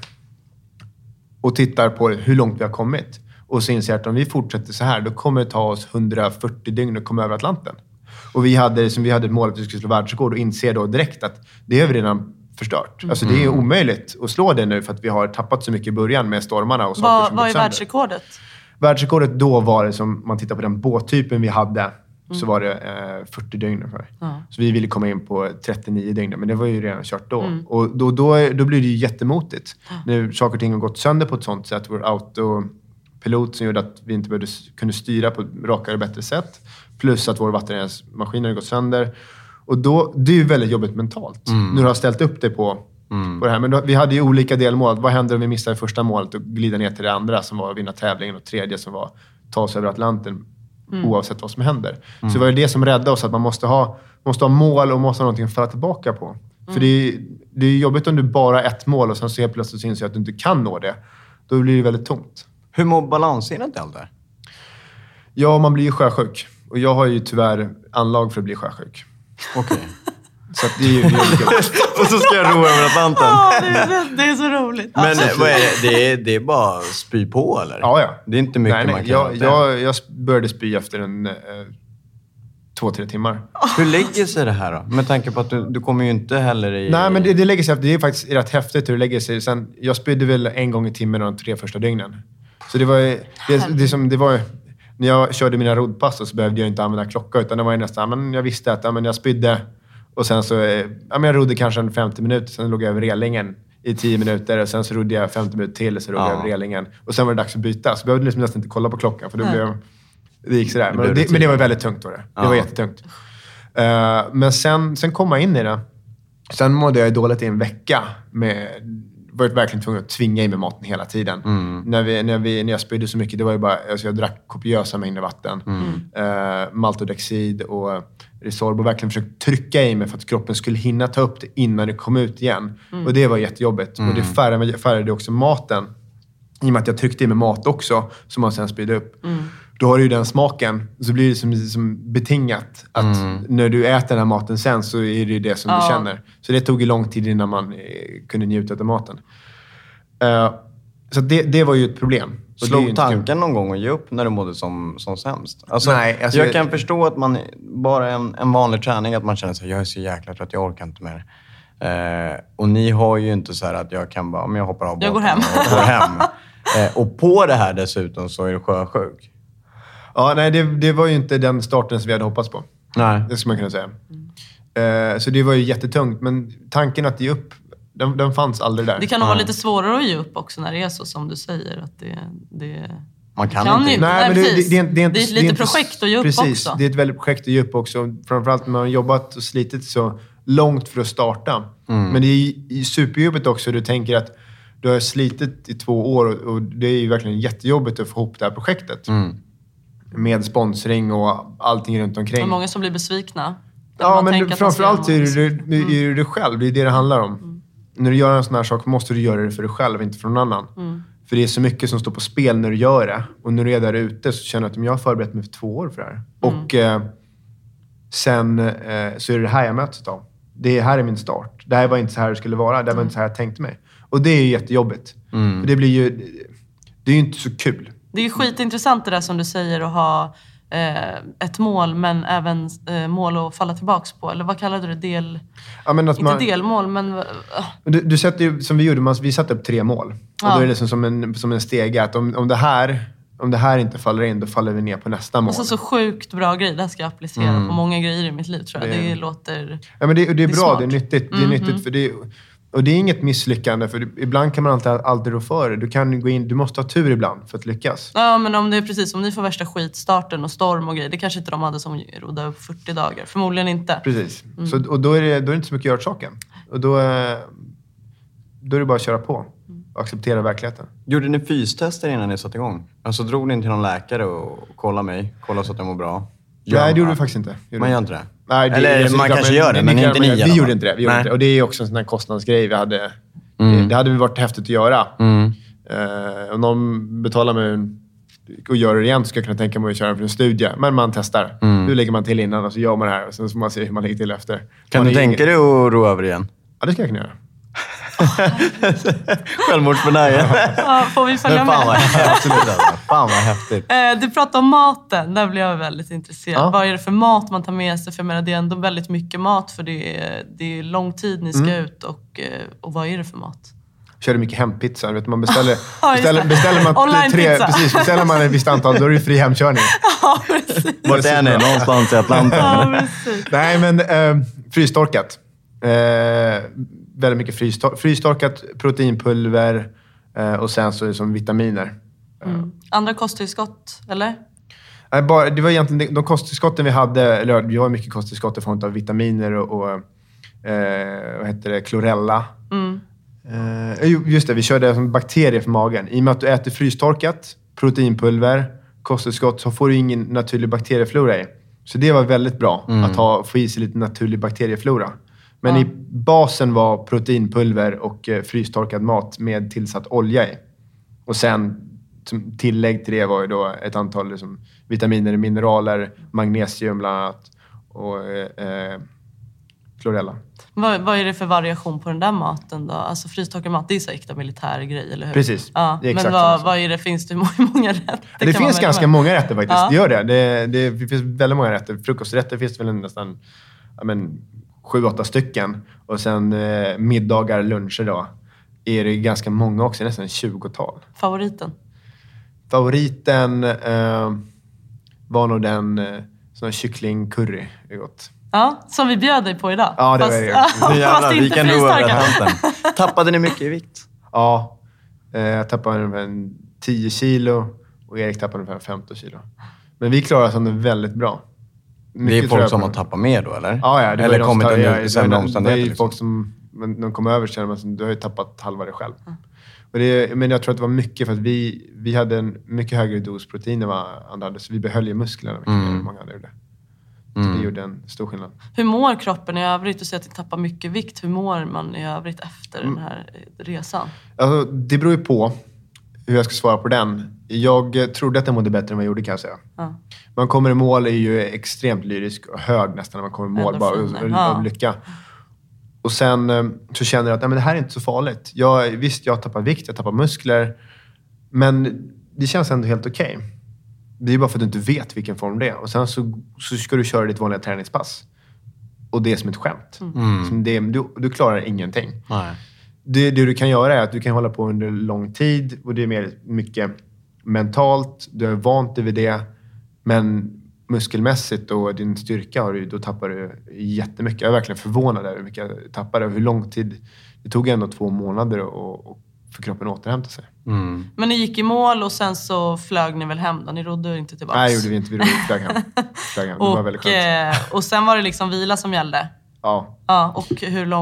Och tittar på hur långt vi har kommit. Och så inser att om vi fortsätter så här, då kommer det ta oss 140 dygn att komma över Atlanten. Och vi hade ett mål att vi skulle slå världsrekord och inser då direkt att det har vi redan förstört. Alltså det är omöjligt att slå det nu för att vi har tappat så mycket i början med stormarna och saker som Vad är världsrekordet? Världsrekordet då var det, som man tittar på den båttypen vi hade, så var det 40 dygn ungefär. Så vi ville komma in på 39 dygn, men det var ju redan kört då. Och då blir det ju jättemotigt. När saker och ting har gått sönder på ett sånt sätt, vår autopilot som gjorde att vi inte kunde styra på ett rakare och bättre sätt. Plus att vår vattenmaskiner har gått sönder. Och då, det är ju väldigt jobbigt mentalt. När du har ställt upp det på det här. Men vi hade ju olika delmål. Vad händer om vi missar det första målet och glider ner till det andra som var att vinna tävlingen och tredje som var ta oss över Atlanten oavsett vad som händer. Så det var ju det som räddade oss, att man måste ha mål och måste ha någonting att falla tillbaka på. För det är jobbigt om du bara har ett mål och sen så helt plötsligt inser att du inte kan nå det. Då blir det väldigt tomt. Hur mår balanserat allt där? Ja, man blir ju sjösjuk. Och jag har ju tyvärr anlag för att bli sjösjuk. Okej. Så att det är ju och så ska jag ro över Atlanten. Det är så roligt. Men vad är det? Det är bara spy på, eller? Ja. Det är inte mycket man kan jag började spy efter 2-3 timmar. Hur lägger sig det här då? Med tanke på att du kommer ju inte heller i... Nej, men det lägger sig efter. Det är faktiskt rätt häftigt hur det lägger sig. Sen, jag spydde väl 1 gång i timmen de 3 första dygnen. Så det var när jag körde mina roddpass så behövde jag inte använda klocka, utan det var ju nästan, men jag visste att jag spydde och sen så, jag rodde kanske 50 minuter, sen låg jag över relingen i 10 minuter och sen så rodde jag 50 minuter till och så rodde jag över relingen och sen var det dags att byta, så behövde liksom nästan inte kolla på klockan för då det gick sådär. Men det var väldigt tungt var det. Det var jättetungt. Men sen kom jag in i det. Sen mådde jag dåligt i en vecka var verkligen tvungen att tvinga i mig maten hela tiden. När jag spydde så mycket, det var ju bara, alltså jag drack kopiösa mängder vatten. Maltodexid och Resorb, och verkligen försökt trycka i mig för att kroppen skulle hinna ta upp det innan det kom ut igen. Och det var jättejobbigt. Och det färgade också maten. I och med att jag tryckte i mig mat också, som man sen spydde upp. Då har du ju den smaken. Så blir det som betingat att när du äter den här maten sen så är det ju det som du känner. Så det tog ju lång tid innan man kunde njuta av maten. Så det var ju ett problem. Slog tanken någon gång att ge upp när du mådde som sämst? Nej, alltså jag kan förstå att man bara en vanlig träning, att man känner sig, jag är så jäkla trött, jag orkar inte mer. Och ni har ju inte så här att jag kan bara, om jag hoppar av båten jag går hem. och går hem. Och på det här dessutom så är du sjösjuk. Ja, nej, det var ju inte den starten som vi hade hoppats på. Nej. Det ska man kunna säga. Så det var ju jättetungt. Men tanken att ge upp, den fanns aldrig där. Det kan nog vara lite svårare att ge upp också när det är så som du säger. Att det man kan inte. Nej, men det är ett litet projekt att ge upp precis, också. Det är ett väldigt projekt att ge upp också. Framförallt när man har jobbat och slitit så långt för att starta. Men det är superjobbigt också. Du tänker att du har slitit i 2 år och det är ju verkligen jättejobbigt att få ihop det här projektet. Med sponsring och allting runt omkring. Det är många som blir besvikna. Ja, men framförallt är det själv. Det är det handlar om. När du gör en sån här sak måste du göra det för dig själv, inte för någon annan. För det är så mycket som står på spel när du gör det. Och när du är där ute så känner du att jag har förberett mig för 2 år för det här. Och sen så är det här jag möts av. Det här är min start. Det här var inte så här det skulle vara. Det var inte så här jag tänkte mig. Och det är ju jättejobbigt. För det är ju inte så kul. Det är ju skitintressant det där som du säger, att ha ett mål men även mål att falla tillbaks på. Eller vad kallade du det? Inte delmål, men... Du sätter ju, som vi gjorde, vi satte upp 3 mål. Och då är det som en stege. Att om det här inte faller in, då faller vi ner på nästa mål. Alltså så sjukt bra grej. Det här ska jag applicera på många grejer i mitt liv, tror jag. Det låter... Ja, men det är bra, smart. det är nyttigt. Det är nyttigt för det. Och det är inget misslyckande, för ibland kan man alltid rå för det. Du måste ha tur ibland för att lyckas. Ja, men om det är precis, om ni får värsta skitstarten och storm och grejer, det kanske inte de hade som rodde upp 40 dagar. Förmodligen inte. Precis. Och då är det inte så mycket att göra åt saken. Och då är det bara att köra på och acceptera verkligheten. Gjorde ni fystester innan ni satte igång? Alltså drog ni in till någon läkare och kolla så att jag mår bra? Nej, det gjorde vi faktiskt inte. Man gör inte det? Nej, eller man kanske gör det, men inte ni. Vi gjorde inte det. Och det är också en sån här kostnadsgrej vi hade. Det hade varit häftigt att göra. Om någon betalar mig och gör det igen så ska jag kunna tänka mig att köra för en studie. Men man testar. Hur lägger man till innan och så gör man det här. Och sen får man se hur man lägger till efter. Kan du tänka dig att ro över igen? Ja, det ska jag kunna göra. Självmordsbenägen. Ja, får vi följa med? Fan vad häftigt. Du pratar om maten. Där blir jag väldigt intresserad. Ja. Vad är det för mat man tar med sig? För jag menar, det är ändå väldigt mycket mat. För det är lång tid ni ska ut. Och vad är det för mat? Körde mycket hempizza. Vet, man beställer man online-pizza. Beställer man ett visst antal, då är det fri hemkörning. Ja, precis. Vart är ni? Någonstans i Atlanta? Ja, precis. Nej, men frystorkat. Väldigt mycket frystorkat, proteinpulver och sen så är det som vitaminer. Andra kosttillskott, eller? Nej, det var egentligen de kosttillskotten vi hade. Eller vi har mycket kosttillskott i form av vitaminer och vad heter det, klorella. Just det, vi körde som bakterier för magen. I och med att du äter frystorkat, proteinpulver, kosttillskott, så får du ingen naturlig bakterieflora i. Så det var väldigt bra att få i sig lite naturlig bakterieflora. Men i basen var proteinpulver och frystorkad mat med tillsatt olja i. Och sen som tillägg till det var ju då ett antal liksom, vitaminer, mineraler, magnesium bland annat och klorella. Vad är det för variation på den där maten då? Alltså frystorkad mat, det är så äkta militär grej, eller hur? Precis. Ja, det är exakt men vad är det? Finns det många rätter? Det finns ganska många rätter faktiskt. Det gör det. Det finns väldigt många rätter. Frukosträtter finns det väl nästan 7-8 stycken. Och sen middagar, luncher då. Är det ganska många också, nästan 20-tal. Favoriten var nog den sån kycklingcurry. Det är gott. Ja, som vi bjöd dig på idag. Ja, det var det. Jävlar, vi kan ro över Atlanten. Tappade ni mycket i vikt? Ja, jag tappade ungefär 10 kilo och Erik tappade ungefär 15 kilo. Men vi klarade oss väldigt bra. Mycket det är folk som har tappat mer då, eller? Ja, det eller kommit under sämre omständigheter. Det är folk som, när de kommer över känner man att du har ju tappat halva dig själv. Och men jag tror att det var mycket för att vi hade en mycket högre dos protein än vad andra hade. Så vi behöll ju musklerna mycket mer än många andra gjorde. Så det gjorde en stor skillnad. Hur mår kroppen i övrigt? Du säger att du tappar mycket vikt. Hur mår man i övrigt efter den här resan? Alltså, det beror ju på hur jag ska svara på den. Jag trodde att jag mådde bättre än vad jag gjorde, kan jag säga. Ja. Man kommer i mål är ju extremt lyrisk och hög nästan när man kommer i mål. Bara av lycka. Och sen så känner jag att det här är inte så farligt. Visst, jag tappar vikt, jag tappar muskler. Men det känns ändå helt okej. Det är bara för att du inte vet vilken form det är. Och sen så ska du köra ditt vanliga träningspass. Och det är som ett skämt. Du klarar ingenting. Nej. Det du kan göra är att du kan hålla på under lång tid. Och det är mer mycket mentalt. Du är vant vid det. Men muskelmässigt och din styrka då tappar du jättemycket. Jag är verkligen förvånad över hur mycket jag tappade. Och hur lång tid. Det tog ändå 2 månader och för kroppen att återhämta sig. Men ni gick i mål och sen så flög ni väl hem då? Ni rodde inte tillbaka? Nej, gjorde vi inte. Vi flög hem. Det var väldigt skönt. Och sen var det liksom vila som gällde? Ja. Och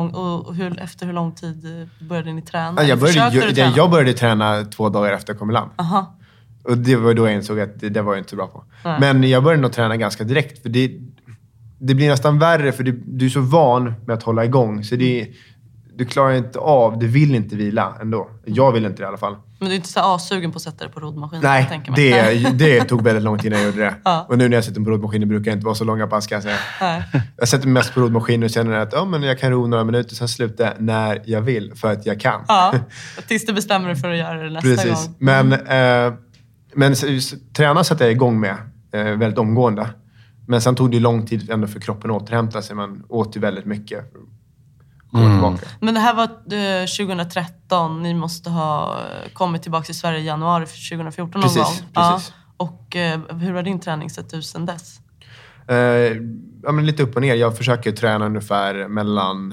efter hur lång tid började ni träna? Jag började träna 2 dagar efter jag kom i land. Aha. Och det var då jag insåg att det var jag inte så bra på. Nej. Men jag började nog träna ganska direkt. För det blir nästan värre för du är så van med att hålla igång. Så du klarar inte av, du vill inte vila ändå. Jag vill inte det i alla fall. Men du är inte så sugen på att sätta dig på roddmaskinen? Nej, det tog väldigt lång tid när jag gjorde det. Ja. Och nu när jag sitter på roddmaskinen brukar det inte vara så långa pass, kan jag säga. Nej. Jag sätter mig mest på roddmaskinen och känner att men jag kan ro några minuter, sen slutar jag när jag vill, för att jag kan. Ja, tills du bestämmer dig för att göra det nästa gång. Men träna satte jag igång med väldigt omgående. Men sen tog det lång tid ändå för kroppen att återhämta sig. Man åt ju väldigt mycket. Men det här var 2013. Ni måste ha kommit tillbaka till Sverige i januari 2014 någon gång. Precis. Ja. Och hur har din träning sett ut sedan dess? Men lite upp och ner. Jag försöker träna ungefär mellan...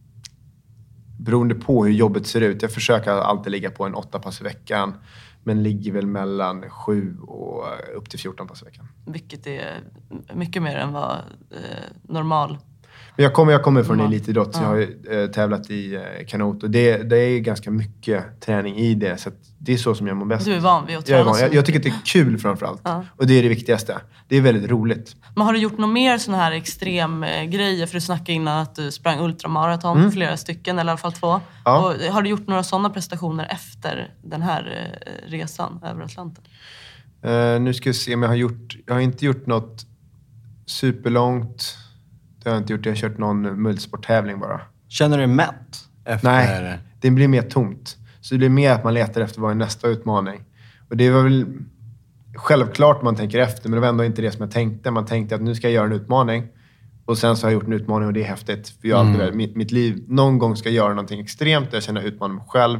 Beroende på hur jobbet ser ut. Jag försöker alltid ligga på en 8 pass i veckan. Men ligger väl mellan 7 och upp till 14 pass i veckan. Vilket är mycket mer än vad normal... Jag kommer från elitidrott. Jag har tävlat i kanot. Och det är ganska mycket träning i det. Så att det är så som jag mår bäst. Du är van vid att träna. Jag tycker att det är kul framförallt. Ja. Och det är det viktigaste. Det är väldigt roligt. Men har du gjort något mer sådana här extrem grejer? För du snackade innan att du sprang ultramaraton. Flera stycken, eller i alla fall 2. Ja. Och har du gjort några sådana prestationer efter den här resan över Atlanten? Nu ska vi se om jag har inte gjort något superlångt. Jag har inte gjort det. Jag har kört någon multisporttävling bara. Känner du dig mätt? Nej, det blir mer tomt. Så det blir mer att man letar efter vad är nästa utmaning. Och det var väl självklart man tänker efter. Men det var ändå inte det som jag tänkte. Man tänkte att nu ska jag göra en utmaning. Och sen så har jag gjort en utmaning och det är häftigt. För jag har alltid mitt liv. Någon gång ska jag göra någonting extremt. Jag känner utmaning mig själv.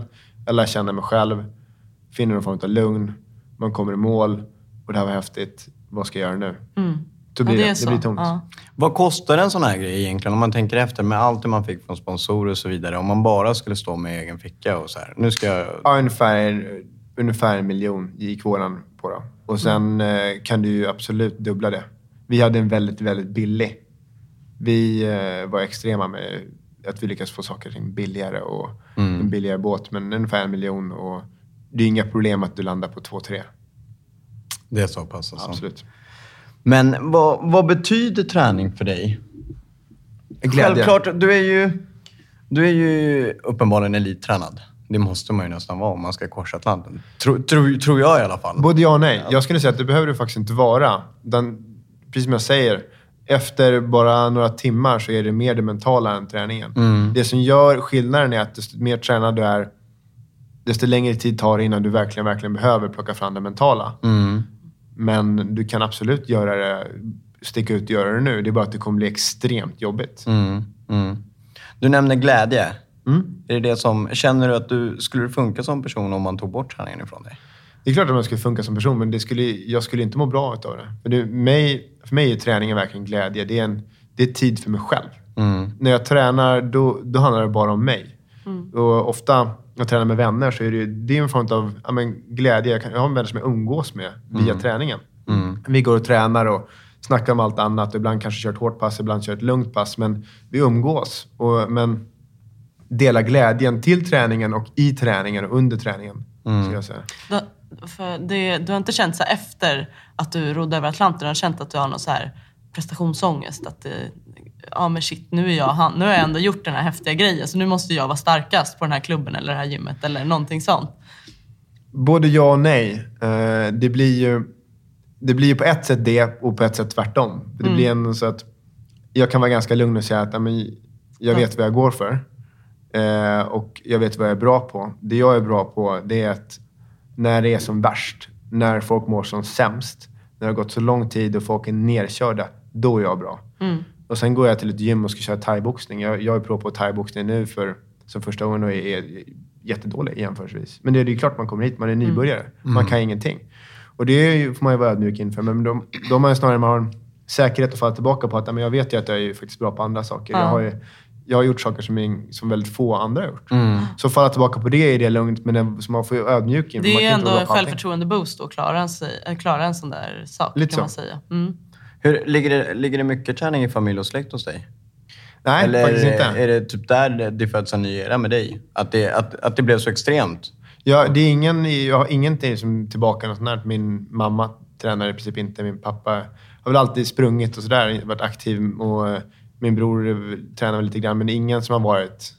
Jag lär känna mig själv. Finner någon form av lugn. Man kommer i mål. Och det här var häftigt. Vad ska jag göra nu? Då blir det blir tomt. Ja. Vad kostar en sån här grej egentligen? Om man tänker efter med allt det man fick från sponsorer och så vidare. Om man bara skulle stå med egen ficka och så här. Nu ska jag... Ja, ungefär 1 miljon gick våran på då. Och sen kan du ju absolut dubbla det. Vi hade en väldigt, väldigt billig. Vi var extrema med att vi lyckas få saker och ting billigare och en billigare båt. Men ungefär 1 miljon och det är inga problem att du landar på 2-3. Det är så pass alltså. Absolut. Men vad betyder träning för dig? Glädje. Självklart, du är ju uppenbarligen elittränad. Det måste man ju nästan vara om man ska korsa Atlanten. Tror jag i alla fall. Både ja och nej. Jag skulle säga att det behöver du faktiskt inte vara. Precis som jag säger, efter bara några timmar så är det mer det mentala än träningen. Det som gör skillnaden är att desto mer tränad du är, desto längre tid tar det innan du verkligen behöver plocka fram det mentala. Men du kan absolut göra det, sticka ut och göra det nu. Det är bara att det kommer bli extremt jobbigt. Du nämner glädje. Är det som, känner du att du skulle funka som person om man tog bort träningen ifrån dig? Det är klart att man skulle funka som person, men jag skulle inte må bra av det. För mig är träningen verkligen glädje. Det är tid för mig själv. När jag tränar, då handlar det bara om mig. Och ofta när jag tränar med vänner så är det en form av glädje. Jag har vänner som jag umgås med via träningen. Vi går och tränar och snackar om allt annat. Ibland kanske kör ett hårt pass, ibland kör ett lugnt pass. Men vi umgås. Men dela glädjen till träningen och i träningen och under träningen. Ska jag säga. Du har inte känt så här efter att du rodde över Atlanten, du har känt att du har någon så här prestationsångest, att men shit, nu har jag ändå gjort den här häftiga grejen, så nu måste jag vara starkast på den här klubben eller det här gymmet eller någonting sånt? Både ja och nej. Det blir ju på ett sätt det och på ett sätt tvärtom. Det blir ändå så att jag kan vara ganska lugn och säga att jag vet vad jag går för. Och jag vet vad jag är bra på. Det jag är bra på, det är att när det är som värst, när folk mår som sämst, när det har gått så lång tid och folk är nerkörda, då är jag bra. Och sen går jag till ett gym och ska köra thaiboxning. Jag är bra på thaiboxning nu som första gången och är jättedålig jämförelsevis. Men det är ju klart man kommer hit, man är nybörjare. Man kan ingenting. Och det får man ju vara ödmjuk inför. Men då man snarare man har en säkerhet att falla tillbaka på att jag vet ju att jag är faktiskt bra på andra saker. Jag har gjort saker som väldigt få andra har gjort. Så falla tillbaka på det är det lugnt, men man får ju ödmjuk inför. Det är ändå en självförtroende-boost att klara en sån där sak, lite kan man säga. Hur, ligger det mycket träning i familj och släkt hos dig? Nej, eller faktiskt inte. Är det typ där det föds en ny era med dig? Att det blev så extremt? Ja, jag har ingenting som tillbaka något sånt här. Min mamma tränar i princip inte. Min pappa har väl alltid sprungit och sådär. Varit aktiv och min bror tränar lite grann. Men ingen som har varit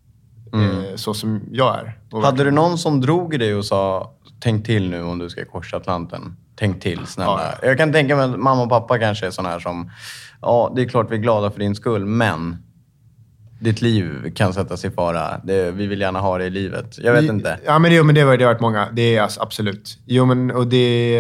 så som jag är. Hade du någon som drog i dig och sa, tänk till nu om du ska korsa Atlanten? Tänk till, snälla. Ja. Jag kan tänka mig att mamma och pappa kanske är såna här som, ja, det är klart vi är glada för din skull, men ditt liv kan sättas i fara. Vi vill gärna ha det i livet. Jag vet inte. Ja, men det har varit många. Det är alltså, absolut. Jo, men och det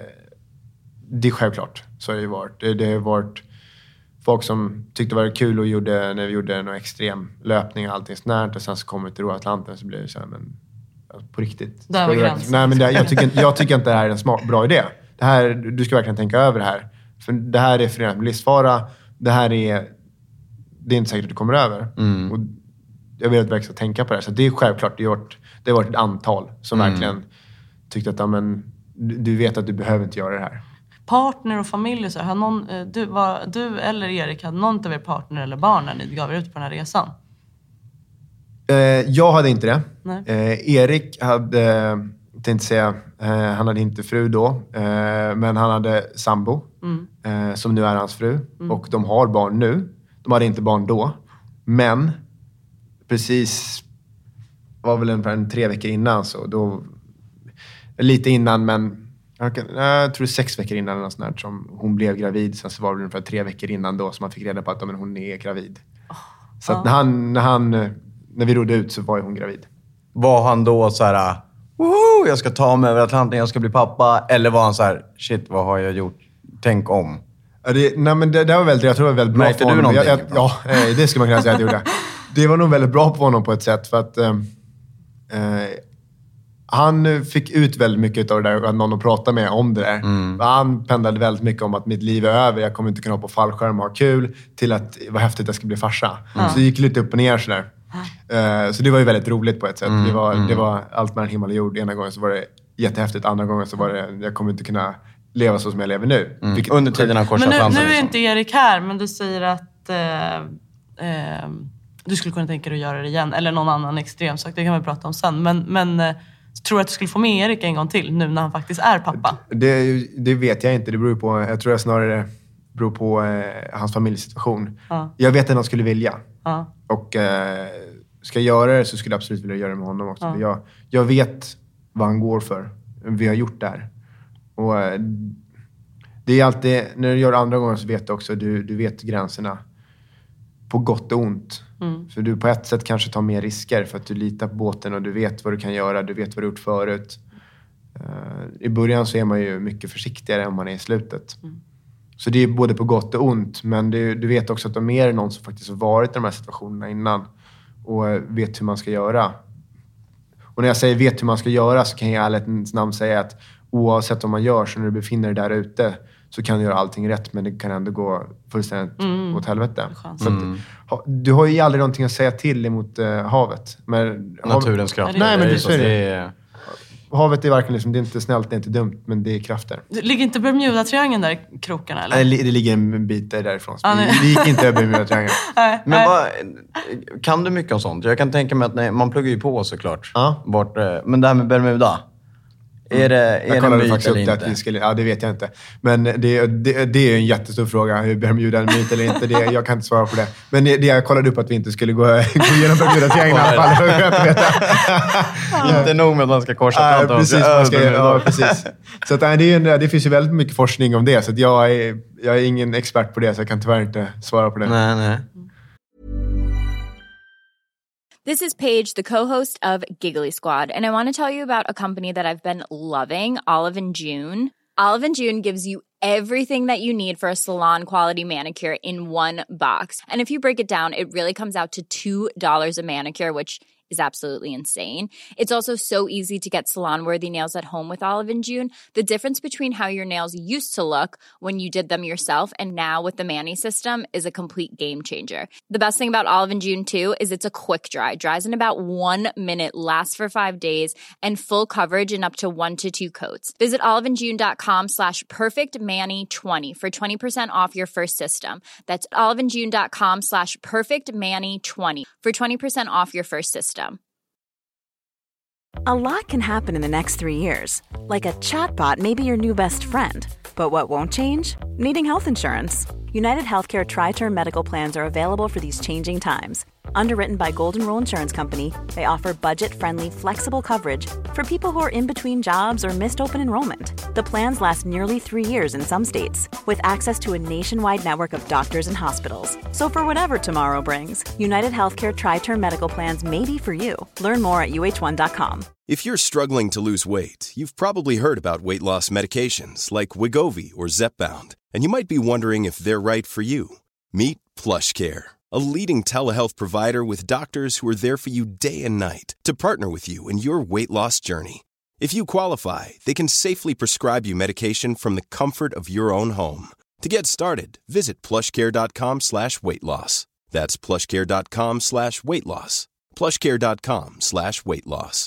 är självklart. Så har det varit. Det har varit folk som tyckte det var kul och när vi gjorde några extrem löpning och allting snärt. Och sen så kommer vi till Atlanten så blir det så här, men på riktigt. Där var gränsen. Nej, men jag tycker inte det här är en bra idé. Det här, du ska verkligen tänka över det här. För det här är förenat med livsfara. Det är inte säkert att du kommer över. Och jag vill att du ska tänka på det. Så det är självklart. Det har varit ett antal som verkligen tyckte att du vet att du behöver inte göra det här. Partner och familj, så har någon, du eller Erik, hade någon av er partner eller barn när ni gav er ut på den här resan? Jag hade inte det. Erik hade, tänkte säga, han hade inte fru då. Men han hade sambo, som nu är hans fru. Och de har barn nu. De hade inte barn då. Men precis, var väl ungefär 3 veckor innan. Så då, lite innan, men jag tror 6 veckor innan eller sånt där, som hon blev gravid. Sen så var det ungefär 3 veckor innan då som man fick reda på att hon är gravid. Så att när vi rodde ut så var hon gravid. Var han då så här, woho, jag ska ta mig över Atlanten, jag ska bli pappa? Eller var han så här, shit, vad har jag gjort? Tänk om. Nej, men det var väldigt, jag tror det var väldigt bra för honom. Ja, det skulle man kunna säga att jag gjorde. Det var nog väldigt bra på honom på ett sätt. För att han fick ut väldigt mycket av det där, någon att prata med om det där. Han pendlade väldigt mycket om att mitt liv är över, jag kommer inte kunna hoppa på fallskärm och ha kul, till att vad häftigt att jag ska bli farsa. Så det gick lite upp och ner sådär. Så det var ju väldigt roligt på ett sätt. Det var allt mellan himmel och jord. Ena gången så var det jättehäftigt, andra gången så var det, jag kommer inte kunna leva så som jag lever nu. Under tiden han korsat Men nu är inte Erik här, men du säger att du skulle kunna tänka dig att göra det igen. Eller någon annan extrem sak, det kan vi prata om sen. Men tror du att du skulle få med Erik en gång till nu när han faktiskt är pappa? Det vet jag inte. Det beror på, jag tror jag snarare beror på hans familjesituation. Jag vet att han skulle vilja. Och ska jag göra det så skulle jag absolut vilja göra det med honom också. Jag vet vad han går för. Vi har gjort där. Och det är alltid, när du gör andra gånger så vet du också, du vet gränserna på gott och ont. För du på ett sätt kanske tar mer risker för att du litar på båten och du vet vad du kan göra, du vet vad du har gjort förut. I början så är man ju mycket försiktigare än man är i slutet. Så det är både på gott och ont, men du vet också att de är någon som faktiskt har varit i de här situationerna innan och vet hur man ska göra. Och när jag säger vet hur man ska göra så kan jag i ärlighetens namn säga att oavsett vad man gör, så när du befinner dig där ute så kan du göra allting rätt, men det kan ändå gå fullständigt åt helvete. Så att, du har ju aldrig någonting att säga till emot havet. Men naturens kraft. Nej, men det är havet är verkligen liksom, det är inte snällt, det är inte dumt, men det är krafter. Ligger inte Bermuda-triangeln där i krokarna? Eller? Nej, det ligger en bit därifrån. Vi gick inte över Bermuda-triangeln. Men kan du mycket om sånt? Jag kan tänka mig att man pluggar ju på såklart. Men det här med Bermuda, är det en myt eller inte? Det vet jag inte. Men det är en jättestor fråga. Hur Bermuda är en myt eller inte. Jag kan inte svara på det. Men jag kollade upp att vi inte skulle gå igenom Bermuda-triangeln i alla fall. Inte nog med att man ska korsa Atlanten. Precis. Så att, det finns ju väldigt mycket forskning om det. Så att jag är ingen expert på det. Så jag kan tyvärr inte svara på det. Nej. This is Paige, the co-host of Giggly Squad, and I want to tell you about a company that I've been loving, Olive & June. Olive & June gives you everything that you need for a salon-quality manicure in one box. And if you break it down, it really comes out to $2 a manicure, which is absolutely insane. It's also so easy to get salon-worthy nails at home with Olive & June. The difference between how your nails used to look when you did them yourself and now with the Mani system is a complete game changer. The best thing about Olive & June too is it's a quick dry. Dries in about 1 minute, lasts for 5 days, and full coverage in up to 1 to 2 coats. Visit oliveandjune.com/perfectmani20 for 20% off your first system. That's oliveandjune.com/perfectmani20 for 20% off your first system. A lot can happen in the next 3 years. Like a chatbot may be your new best friend. But what won't change? Needing health insurance. United Healthcare Tri-Term Medical Plans are available for these changing times. Underwritten by Golden Rule Insurance Company, they offer budget-friendly, flexible coverage for people who are in between jobs or missed open enrollment. The plans last nearly 3 years in some states, with access to a nationwide network of doctors and hospitals. So for whatever tomorrow brings, United Healthcare Tri-Term Medical Plans may be for you. Learn more at uh1.com. If you're struggling to lose weight, you've probably heard about weight loss medications like Wegovy or Zepbound, and you might be wondering if they're right for you. Meet PlushCare, a leading telehealth provider with doctors who are there for you day and night to partner with you in your weight loss journey. If you qualify, they can safely prescribe you medication from the comfort of your own home. To get started, visit plushcare.com/weightloss. That's plushcare.com/weightloss. plushcare.com/weightloss.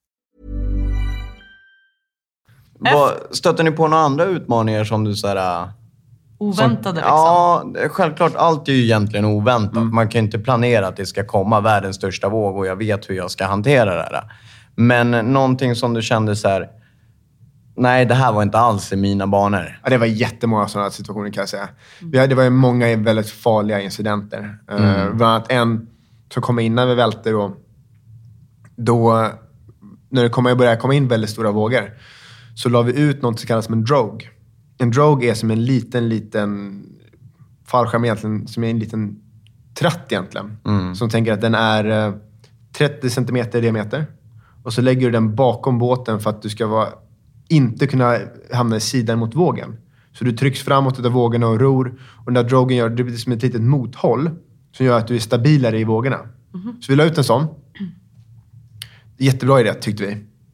Stöter ni på några andra utmaningar som du såhär... Oväntade liksom? Ja, självklart. Allt är ju egentligen oväntat. Man kan inte planera att det ska komma världens största våg och jag vet hur jag ska hantera det här. Men någonting som du kände så här: nej, det här var inte alls i mina banor. Ja, det var jättemånga sådana situationer kan jag säga. Det var ju många väldigt farliga incidenter. Bland annat en som kom innan vi välte då när det började komma in väldigt stora vågor, så la vi ut något som kallas som en drogue. En drogue är som en liten fallskärm egentligen, som är en liten tratt egentligen. Som tänker att den är 30 centimeter i diameter. Och så lägger du den bakom båten för att du ska inte kunna hamna i sidan mot vågen. Så du trycks framåt av vågorna och ror. Och den där drogen gör det som ett litet mothåll som gör att du är stabilare i vågorna. Så vi la ut en sån. Jättebra idé tyckte vi.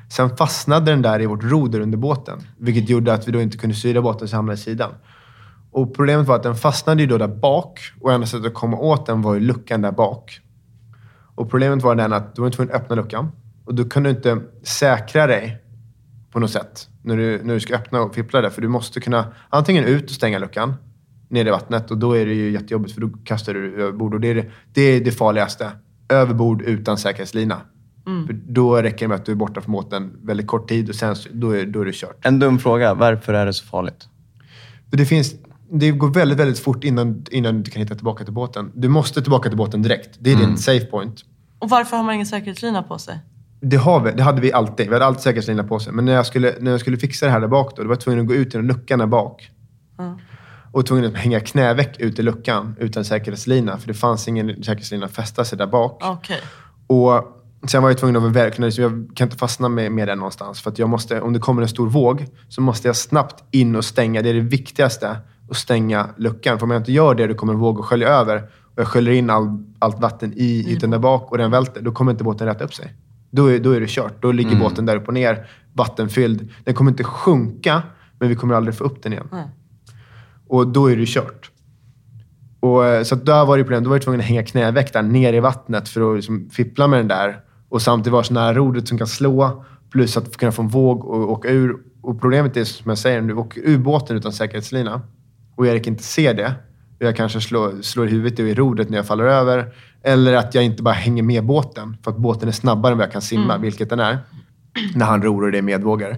Sen fastnade den där i vårt roder under båten. Vilket gjorde att vi då inte kunde styra båten så hamnade i sidan. Och problemet var att den fastnade ju då där bak. Och enda sättet att komma åt den var ju luckan där bak. Och problemet var den att du var tvungen att öppna luckan. Och du kunde inte säkra dig på något sätt när du ska öppna och fippla där. För du måste kunna antingen ut och stänga luckan ner i vattnet. Och då är det ju jättejobbigt för då kastar du över bord. Och det är det farligaste. Överbord utan säkerhetslina. För då räcker det med att du är borta från båten väldigt kort tid och sen då är det kört. En dum fråga. Varför är det så farligt? För det går väldigt, väldigt fort innan du kan hitta tillbaka till båten. Du måste tillbaka till båten direkt. Det är din safe point. Och varför har man ingen säkerhetslina på sig? Det hade vi alltid. Vi hade alltid säkerhetslina på sig. Men när jag skulle fixa det här där bak då var jag tvungen att gå ut i luckan där bak. Och tvungen att hänga knäveck ut i luckan utan säkerhetslina. För det fanns ingen säkerhetslina att fästa sig där bak. Okay. Och sen var jag tvungen att verkligen, jag kan inte fastna med den någonstans. För att jag måste, om det kommer en stor våg så måste jag snabbt in och stänga. Det är det viktigaste, att stänga luckan. För om jag inte gör det, då kommer en våg att skölja över. Och jag sköljer in allt vatten i den där bak och den välter. Då kommer inte båten rätta upp sig. Då är det kört. Då ligger båten där upp och ner, vattenfylld. Den kommer inte sjunka, men vi kommer aldrig få upp den igen. Och då är det kört. Och, så att där var det problem. Då var jag tvungen att hänga knäveck där ner i vattnet för att liksom fippla med den där. Och samtidigt vara så nära rodret som kan slå. Plus att kunna få en våg och åka ur. Och problemet är, som jag säger, du åker ur båten utan säkerhetslina. Och Erik inte ser det. Jag kanske slår huvudet i rodret när jag faller över. Eller att jag inte bara hänger med båten. För att båten är snabbare än vad jag kan simma, vilket den är. När han ror och det är medvågor.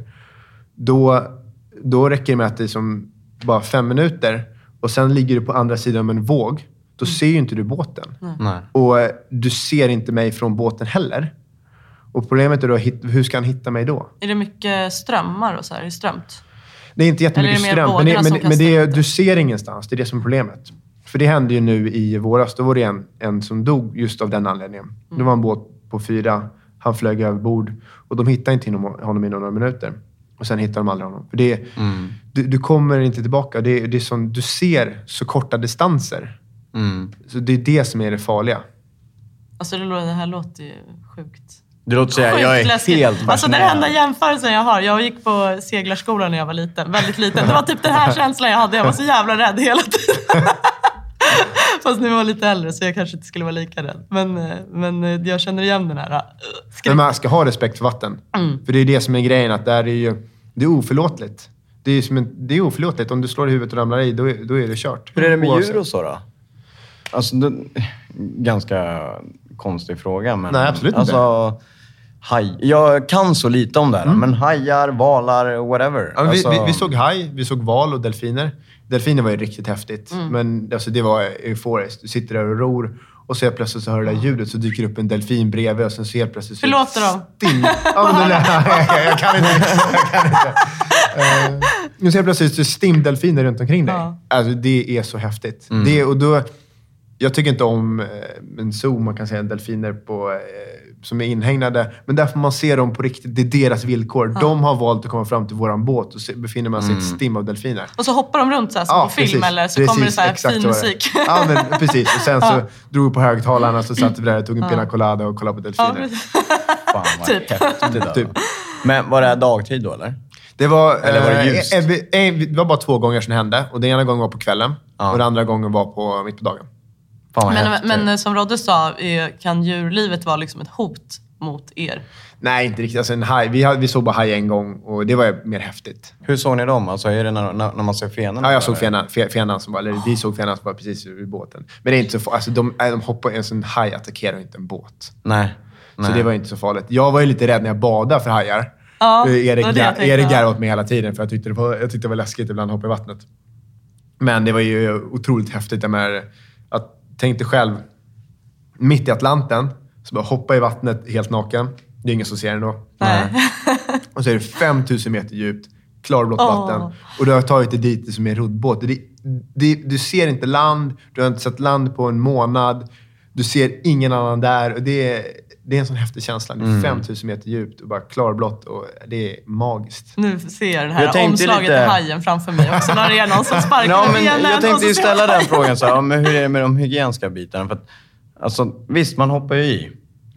Då räcker det med att det är som bara 5 minuter. Och sen ligger du på andra sidan av en våg. Då ser ju inte du båten. Nej. Och du ser inte mig från båten heller. Och problemet är då, hur ska han hitta mig då? Är det mycket strömmar och så här? Är det strömt? Det är inte jättemycket ström. Men du ser ingenstans. Det är det som är problemet. För det hände ju nu i våras. Då var det en som dog just av den anledningen. Det var en båt på 4. Han flög över bord. Och de hittade inte honom i några minuter. Och sen hittar de aldrig honom. För du kommer inte tillbaka. Det är som, du ser så korta distanser. Så det är det som är det farliga. Alltså det här låter ju sjukt. Det låter så jag är läskigt. helt fascinerad. Alltså den enda jämförelsen jag har. Jag gick på seglarskolan när jag var liten. Väldigt liten. Det var typ den här känslan jag hade. Jag var så jävla rädd hela tiden. Fast nu var jag lite äldre så jag kanske inte skulle vara lika rädd. Men jag känner igen den här Men man ska ha respekt för vatten. För det är det som är grejen. Att det är oförlåtligt. Det är oförlåtligt. Om du slår i huvudet och ramlar i, då är det kört. Hur är det med djur och så då? Alltså, ganska konstig fråga. Men, nej, absolut inte. Alltså, jag kan så lite om det här. Men hajar, valar, whatever. Ja, vi såg haj, vi såg val och delfiner. Delfiner var ju riktigt häftigt. Men alltså, det var euforiskt. Du sitter där och ror. Och så helt plötsligt så hör du det där ljudet. Så dyker upp en delfin bredvid. Och sen så helt plötsligt... Hur låter de? Jag kan inte. Nu ser jag plötsligt så stimdelfiner runt omkring dig. Ja. Alltså, det är så häftigt. Jag tycker inte om en zoo, man kan säga, delfiner som är inhägnade. Men där får man se dem på riktigt. Det är deras villkor. Ja. De har valt att komma fram till våran båt och befinner man sig i ett stim av delfiner. Och så hoppar de runt så här, som på film, eller så kommer det så här fin musik. Ja, men precis. Och sen så drog vi på högtalarna, så satt vi där och tog en pina colada och kollade på delfiner. Fan, vad häftigt. Typ. Men var det dagtid då, eller? Det var, eller var det ljust? Det var bara 2 gånger som det hände. Och den ena gången var på kvällen. Och den andra gången var mitt på dagen. Men som Rodde sa, kan djurlivet vara liksom ett hot mot er? Nej, inte riktigt. Alltså en haj, vi såg bara haj en gång och det var mer häftigt. Hur såg ni dem? Alltså, är det när man ser fenan? Ja, jag såg fenan som var, eller vi såg fenan som var precis ur båten. Men det är inte så alltså de hoppar, en sån haj attackerar inte en båt. Nej. Så det var inte så farligt. Jag var ju lite rädd när jag badade för hajar. Ja, Erik garvade åt mig hela tiden för jag tyckte det var läskigt ibland att hoppa i vattnet. Men det var ju otroligt häftigt. Tänk dig själv, mitt i Atlanten, så bara hoppa i vattnet helt naken. Det är ingen som ser den då. Nej. Och så är det 5000 meter djupt, klarblått vatten. Och du har tagit dig dit som en roddbåt. Du ser inte land, du har inte sett land på en månad. Du ser ingen annan där. Och det är en sån häftig känsla. Det är 5000 meter djupt och bara klarblått. Och det är magiskt. Nu ser jag det här omslaget i hajen framför mig också. När det är någon som sparkar med benen. Jag tänkte ju ställa den frågan. Så här, men hur är det med de hygieniska bitarna? För att, alltså, visst, man hoppar ju i.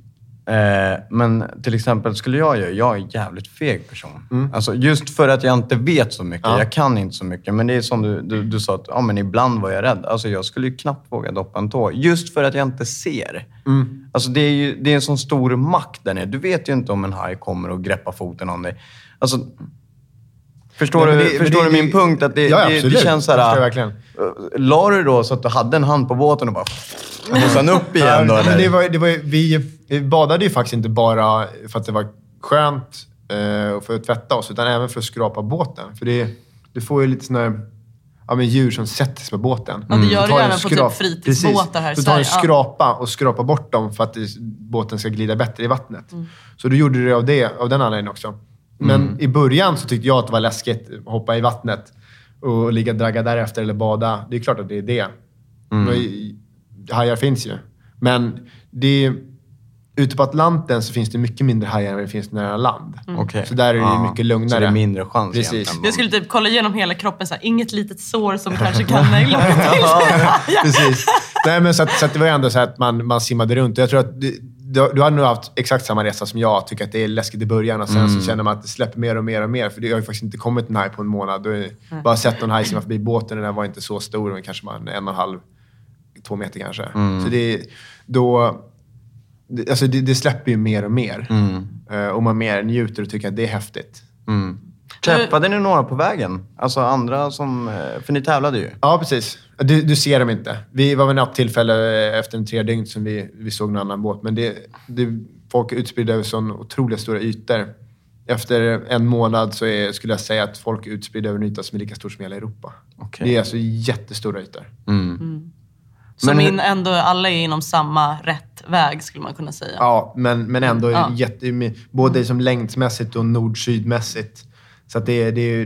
Men till exempel skulle jag är en jävligt feg person. Alltså, just för att jag inte vet så mycket. Jag kan inte så mycket. Men det är som du sa, att men ibland var jag rädd. Alltså, jag skulle ju knappt våga doppa en tå. Just för att jag inte ser. Alltså, det är en sån stor makt där nere. Du vet ju inte om en haj kommer och greppar foten om dig. Alltså, förstår du min punkt? Att det känns så här... La du då så att du hade en hand på båten och bara... Och sen upp igen då? Vi badade ju faktiskt inte bara för att det var skönt och för att tvätta oss, utan även för att skrapa båten. För du får ju lite sådana djur som sätter sig på båten. Ja, det gör det även på typ fritidsbåtar här i Sverige. Du tar en skrapa och skrapar bort dem för att båten ska glida bättre i vattnet. Så du gjorde det av den anledningen också. Men i början så tyckte jag att det var läskigt att hoppa i vattnet och ligga och dragga därefter eller bada. Det är klart att det är det. Hajar finns ju. Men ute på Atlanten så finns det mycket mindre hajar än det finns nära land. Så där är det mycket lugnare. Så det är mindre chans. Precis. Jag skulle typ kolla igenom hela kroppen så här, inget litet sår som kanske kan locka till. Precis. Nej, men så att det var ändå så att man simmade runt. Jag tror att du har nog haft exakt samma resa som jag. Tycker att det är läskigt i början och sen så känner man att det släpper mer och mer och mer. För det har ju faktiskt inte kommit en haj på en månad. Du har bara sett någon haj simma förbi båten och den var inte så stor. Men kanske bara 1,5-2 meter kanske. Så det släpper ju mer och mer. Och man mer njuter och tycker att det är häftigt. Träffade ni några på vägen? Alltså andra som... För ni tävlade ju. Ja, precis. Du ser dem inte. Vi var vid något tillfälle efter en 3 dygn som vi såg någon annan båt. Men folk är utspridda över sådana otroligt stora ytor. Efter en månad så skulle jag säga att folk är utspridda över en yta som är lika stor som hela Europa. Okay. Det är alltså jättestora ytor. Så ändå alla är inom samma rätt väg skulle man kunna säga. Ja, men ändå både som längdsmässigt och nord-sydmässigt. Så att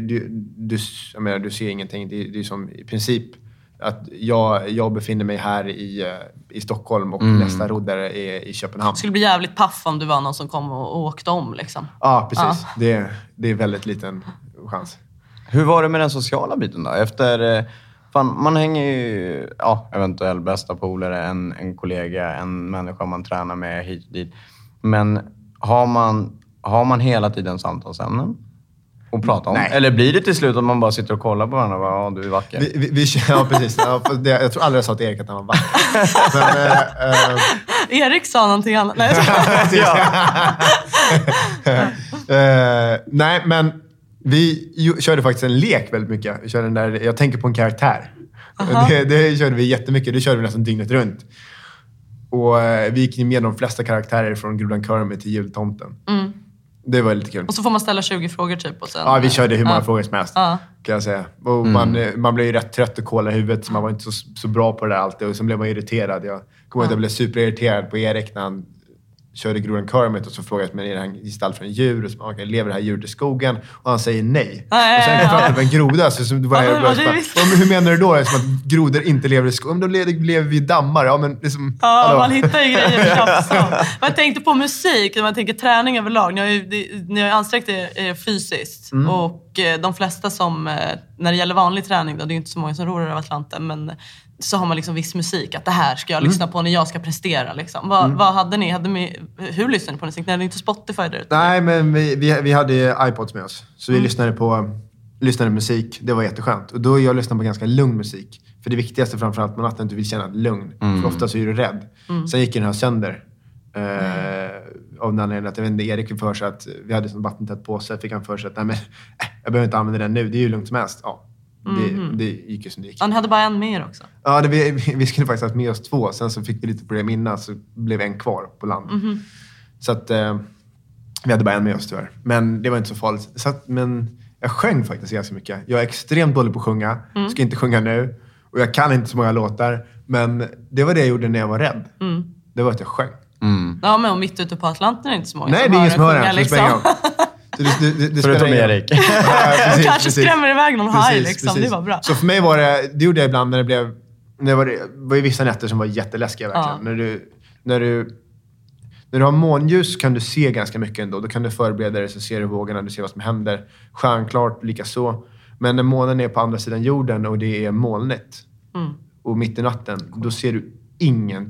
du ser ingenting. Det är som i princip att jag befinner mig här i Stockholm och nästa roddare är i Köpenhamn. Det skulle bli jävligt paff om du var någon som kom och åkte om liksom. Ja, precis. Ja. Det är väldigt liten chans. Hur var det med den sociala biten då? Efter... man hänger ju, eventuellt bästa polare, en kollega, en människa man tränar med hit och dit. Men har man hela tiden samtalsämnen att prata om? Nej. Eller blir det till slut att man bara sitter och kollar på varandra och bara, du är vacker? Ja, precis. Jag tror aldrig jag sa till Erik att han var vacker. Erik sa någonting annat. Nej, nej, men vi körde faktiskt en lek väldigt mycket. Vi körde den där, jag tänker på en karaktär. Det körde vi jättemycket. Det körde vi nästan dygnet runt. Och vi gick med de flesta karaktärer från Grodan Kermit till jultomten. Det var lite kul. Och så får man ställa 20 frågor typ. Och sen, ja, vi körde hur många frågor som helst. Kan jag säga. Och man blev ju rätt trött och kolla i huvudet. Så man var inte så bra på det där alltid. Och sen blev man irriterad. Jag kommer ihåg att jag blev superirriterad på Erik när han körde Grodan Kermit och så frågade jag mig, är det här gestalt för en djur? Och så, lever det här djuret i skogen? Och han säger nej. Och sen kan jag prata med en groda. Så var jag hur menar du då? Som att grodor inte lever i skogen? Då lever vi i dammar. Ja, men liksom, man hittar ju grejer. Man tänkte på musik, när man tänker träning överlag. Ni har ansträngt er fysiskt. Och de flesta som, när det gäller vanlig träning, då, det är inte så många som ror över Atlanten, men så har man liksom viss musik, att det här ska jag lyssna på när jag ska prestera. Liksom. Vad hade ni? Hur lyssnade ni på musik? Ni hade inte Spotify där ute? Nej, men vi hade iPods med oss. Så vi lyssnade på musik. Det var jätteskönt. Och då jag lyssnade på ganska lugn musik. För det viktigaste framförallt på natten är att du vill känna ett lugn. För ofta så är du rädd. Sen gick den här sönder. Av den anledningen att jag vet inte, Erik fick för sig att vi hade en vattentät påse. Fick han för sig att jag behöver inte använda den nu. Det är ju lugnt som helst. Ja. Det gick ju som det gick. Han hade bara en med också. Ja, vi skulle faktiskt ha med oss 2. Sen så fick vi lite problem innan, så blev en kvar på land. Så att vi hade bara en med oss tyvärr. Men det var inte så farligt. Men jag sjöng faktiskt ganska mycket. Jag är extremt dålig på att sjunga. Ska inte sjunga nu. Och jag kan inte så många låtar. Men det var det jag gjorde när jag var rädd. Det var att jag sjöng. Ja, men mitt ute på Atlanten är inte så många. Nej, det är ingen som hör den. Liksom. Förutom Erik. Kanske skrämmer iväg någon haj liksom. Precis. Det var bra. Så för mig var det gjorde jag ibland när det var ju vissa nätter som var jätteläskiga verkligen. När du har månljus kan du se ganska mycket ändå. Då kan du förbereda dig, så ser du vågorna, du ser vad som händer. Stjärnklart lika så. Men när månen är på andra sidan jorden och det är molnigt och mitt i natten, då ser du ingenting.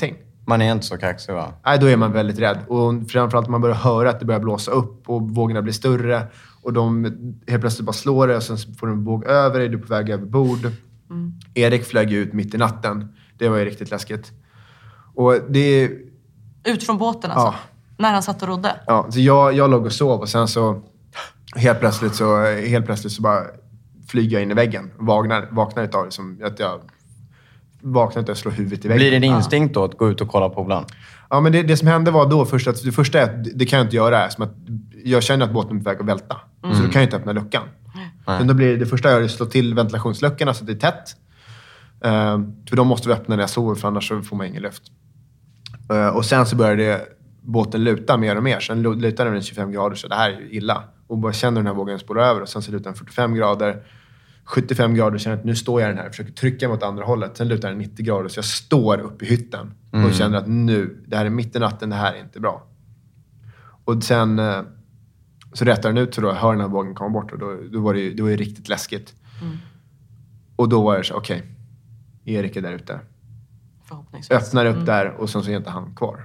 Man är inte så kaxig, va? Nej, då är man väldigt rädd. Och framförallt man börjar höra att det börjar blåsa upp och vågorna blir större. Och de helt plötsligt bara slår det och sen får du en våg över dig, du är på väg över bord. Erik flög ut mitt i natten. Det var ju riktigt läskigt. Och det... Ut från båten alltså? Ja. När han satt och rodde? Ja, så jag låg och sov och sen så helt plötsligt så bara flyger jag in i väggen. Vaknar utav det som att jag vaknar att jag slår huvudet i väggen. Blir det din instinkt då att gå ut och kolla på ibland? Ja, men det som hände var då först att det första är att det kan jag inte göra. Som att jag känner att båten är på väg att välta. Så då kan jag inte öppna luckan. Men då blir det första jag gör att slå till ventilationsluckorna så att det är tätt. För de måste vi öppna när jag sover, för annars så får man ingen luft. Och sen så började båten luta mer och mer. Sen lutade den 25 grader, så det här är illa. Och bara känner den här vågen spåra över. Och sen så lutar den 45 grader. 75 grader, känner att nu står jag den här och försöker trycka mot andra hållet. Sen lutar den 90 grader, så jag står uppe i hytten. Och känner att nu, det här är mitt i natten, det här är inte bra. Och sen så rättar den ut, så då hör den här vågen komma bort. Och då var det var ju riktigt läskigt. Och då var det så, okej. Erik är där ute. Förhoppningsvis. Öppnar upp där och sen så är inte han kvar.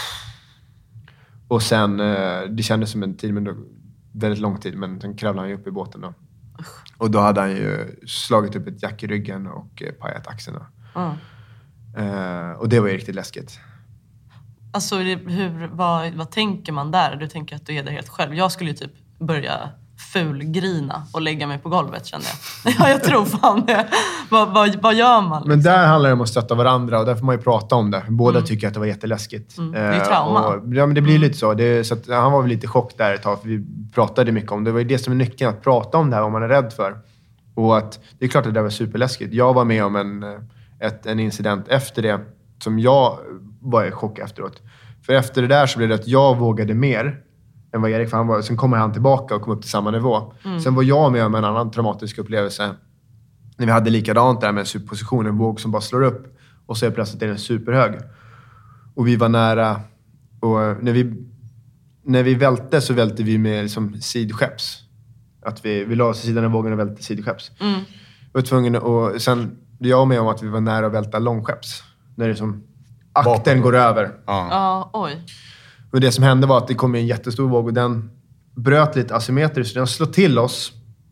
Och sen, det kändes som en tid, men då, väldigt lång tid. Men sen kravlade han ju upp i båten då. Och då hade han ju slagit upp ett jack i ryggen och pajat axeln. Och det var ju riktigt läskigt. Alltså, vad tänker man där? Du tänker att du är där helt själv. Jag skulle ju typ börja fulgrina och lägga mig på golvet, kände jag. Ja, jag tror fan det. Vad gör man? Liksom? Men där handlar det om att stötta varandra och där får man ju prata om det. Båda tycker att det var jätteläskigt. Det är trauma. Ja, men det blir lite så. Så att, han var väl lite chock där ett tag, för vi pratade mycket om det. Det var ju det som är nyckeln, att prata om det här, vad man är rädd för. Och att det är klart att det var superläskigt. Jag var med om en incident efter det som jag var i chock efteråt. För efter det där så blev det att jag vågade mer än vad Erik, för han var. Sen kommer han tillbaka och kom upp till samma nivå. Sen var jag med om en annan traumatisk upplevelse. När vi hade likadant där med en superposition, en våg som bara slår upp. Och så är plötsligt den superhög. Och vi var nära. Och när vi välte så välte vi med liksom sidskepps. Att vi la oss i sidan av vågen och välte sidskepps. Jag var tvungen, och sen jag med om att vi var nära att välta långskepps. När det som akten går över. Ja, oj. Och det som hände var att det kom en jättestor våg och den bröt lite asymmetriskt. Så den slog till oss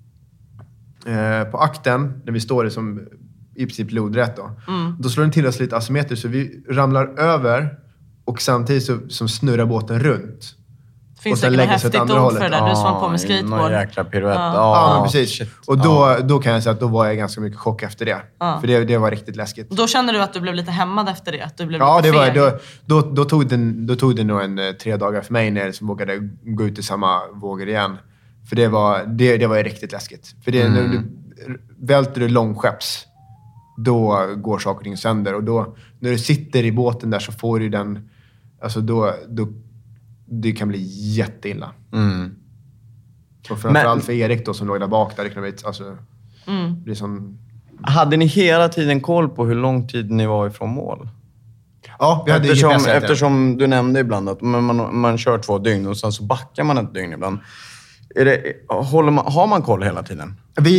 på akten när vi står som i princip lodrätt då. Då slår den till oss lite asymmetriskt, så vi ramlar över och samtidigt så snurrar båten runt. Finns det ett häftigt ord för det där? Du som på med skateboard. Någon jäkla piruett. Ja, men precis. Shit. Och då kan jag säga att då var jag ganska mycket chock efter det. För det var riktigt läskigt. Då kände du att du blev lite hämmad efter det? Att du blev ja, lite feg? Då tog det nog 3 dagar för mig när jag liksom vågade gå ut i samma vågor igen. För det var riktigt läskigt. För när du välter du långskepps, då går saker och ting sönder. Och då, när du sitter i båten där, så får du den... Alltså då det kan bli jätteilla. Och framförallt för Erik då, som låg där bak. Där det kunde bli, alltså, bli sån... Hade ni hela tiden koll på hur lång tid ni var ifrån mål? Ja, vi hade eftersom du nämnde ibland att man kör 2 dygn och sen så backar man ett dygn ibland. Har man koll hela tiden?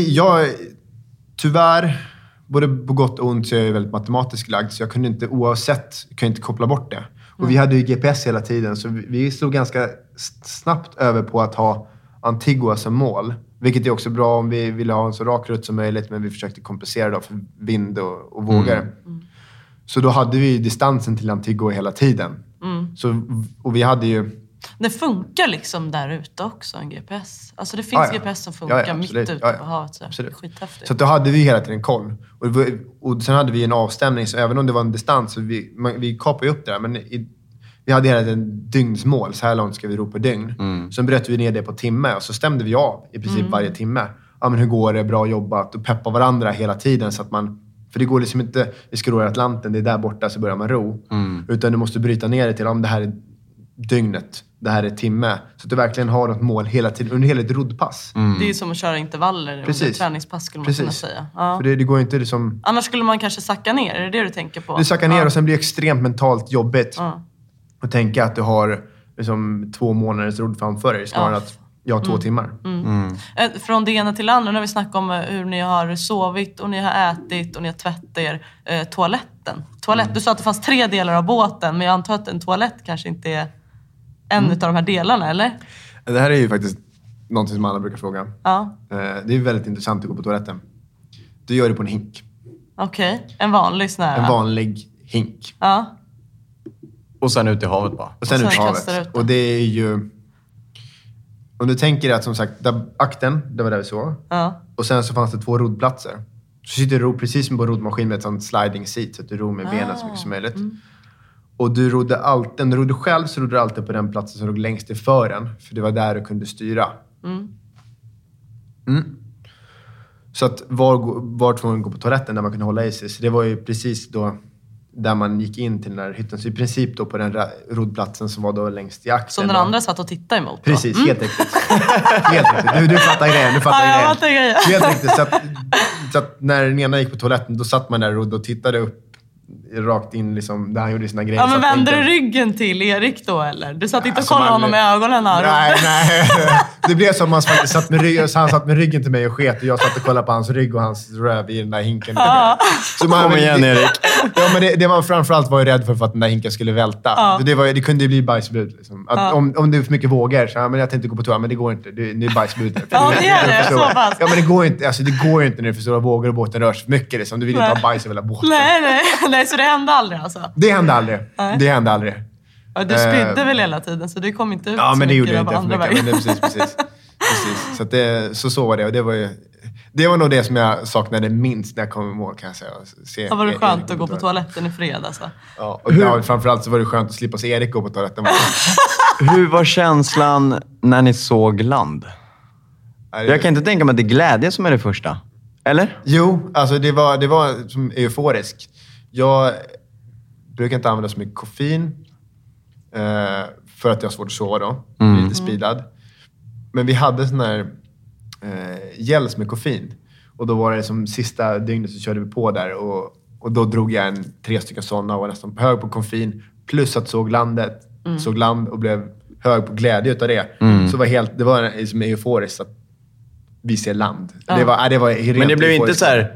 Tyvärr, både på gott och ont, så är jag väldigt matematiskt lagd. Så jag kunde inte koppla bort det. Och vi hade ju GPS hela tiden, så vi slog ganska snabbt över på att ha Antigua som mål. Vilket är också bra om vi ville ha en så rak rutt som möjligt, men vi försökte kompensera då för vind och vågor. Så då hade vi distansen till Antigua hela tiden. Och vi hade ju... Det funkar liksom där ute också, en GPS. Alltså det finns GPS som funkar mitt ute på havet. Så skithäftigt. Så då hade vi hela tiden koll. Och sen hade vi en avstämning, så även om det var en distans, så vi kapade upp det där. Men vi hade hela tiden dygnsmål. Så här långt ska vi ro på dygn. Sen bröt vi ner det på timme, och så stämde vi av i princip varje timme. Ja, men hur går det? Bra jobbat. Och peppa varandra hela tiden, så att man... För det går liksom inte, vi ska ro i Atlanten, det är där borta så börjar man ro. Utan du måste bryta ner det till, om det här är dygnet, det här är timme. Så att du verkligen har något mål hela tiden, under hela ett roddpass. Det är ju som att köra intervaller under träningspass, skulle man kunna säga. Ja. För det går inte liksom... Annars skulle man kanske sacka ner, är det du tänker på? Du sackar ner och sen blir det extremt mentalt jobbigt. Och tänka att du har liksom 2 månaders rodd framför dig, snarare att jag har 2 timmar. Från det ena till det andra, när vi snackar om hur ni har sovit och ni har ätit och ni har tvättat er, toaletten. toalett. Du sa att det fanns 3 delar av båten, men jag antar att en toalett kanske inte är en av de här delarna, eller? Det här är ju faktiskt någonting som alla brukar fråga. Ja. Det är väldigt intressant att gå på toaletten. Du gör det på en hink. Okej, en vanlig sån här. En vanlig hink. Ja. Och sen ut i havet bara. Och sen ut i kastar havet. ut det. Och det är ju... Om du tänker att som sagt, där akten, det var där vi såg. Ja. Och sen så fanns det 2 rodplatser. Så sitter du precis som på rodmaskin med ett sånt sliding seat. Så att du ror med benen så mycket som möjligt. Och du rodde alltid, när du rodde själv så rodde du alltid på den platsen som låg längst i fören. För det var där du kunde styra. Så att var tvungen gå på toaletten där man kunde hålla i sig. Så det var ju precis då där man gick in till den där hytten. Så i princip då på den rodplatsen som var då längst i akten. Som den andra satt och tittade emot. Då. Precis, helt riktigt. Helt riktigt. Du fattar grejen. Jag fattar grejen. Helt riktigt. Så att när den ena gick på toaletten, då satt man där och tittade upp rakt in liksom, där han gjorde sina grejer. Ja, men vände du ryggen till Erik då, eller? Du satt inte och kollade honom i ögonen här. Nej. Det blev som man faktiskt satt med ryggen, så han satt med ryggen till mig och sket. Och jag satt och kollade på hans rygg och hans röv i den där hinken. Så man, kom igen, Erik. Ja, men det man framförallt var ju rädd för att den där hinken skulle välta. Ja. Det kunde ju bli bajsbud. Liksom. Om det är för mycket vågor, så men jag tänkte gå på toa, men det går inte. Det är bajsbud. Ja, det är det. Så pass. Ja, men det går inte. Alltså, det går ju inte när det är för stora vågor och båten rör sig för mycket. Liksom. Du vill inte ha bajs över hela båten. Nej, så det hände aldrig alltså? Det hände aldrig. Det hände aldrig. Ja, du spydde väl hela tiden, så du kom inte ut ja, så men det mycket gjorde jag inte för andra mycket. vägen. Men precis. Så så var det. Och det var nog det som jag saknade minst när jag kom i mål, kan jag säga. Det var det skönt att gå på toaletten i fredags alltså. Ja, och framförallt så var det skönt att slippa se Erik gå på toaletten. Hur var känslan när ni såg land? Jag kan inte tänka mig att det är glädje som är det första. Eller? Jo, alltså det var som euforisk. Jag brukar inte använda så mycket koffein. För att jag har svårt att sova då. Lite speedad. Men vi hade sån här gels med koffein. Och då var det som sista dygnet så körde vi på där. Och då drog jag 3 stycken sådana och var nästan hög på koffein. Plus att såg land och blev hög på glädje utav det. Så det var liksom euforiskt att vi ser land. Det var rent. Men det blev inte så här...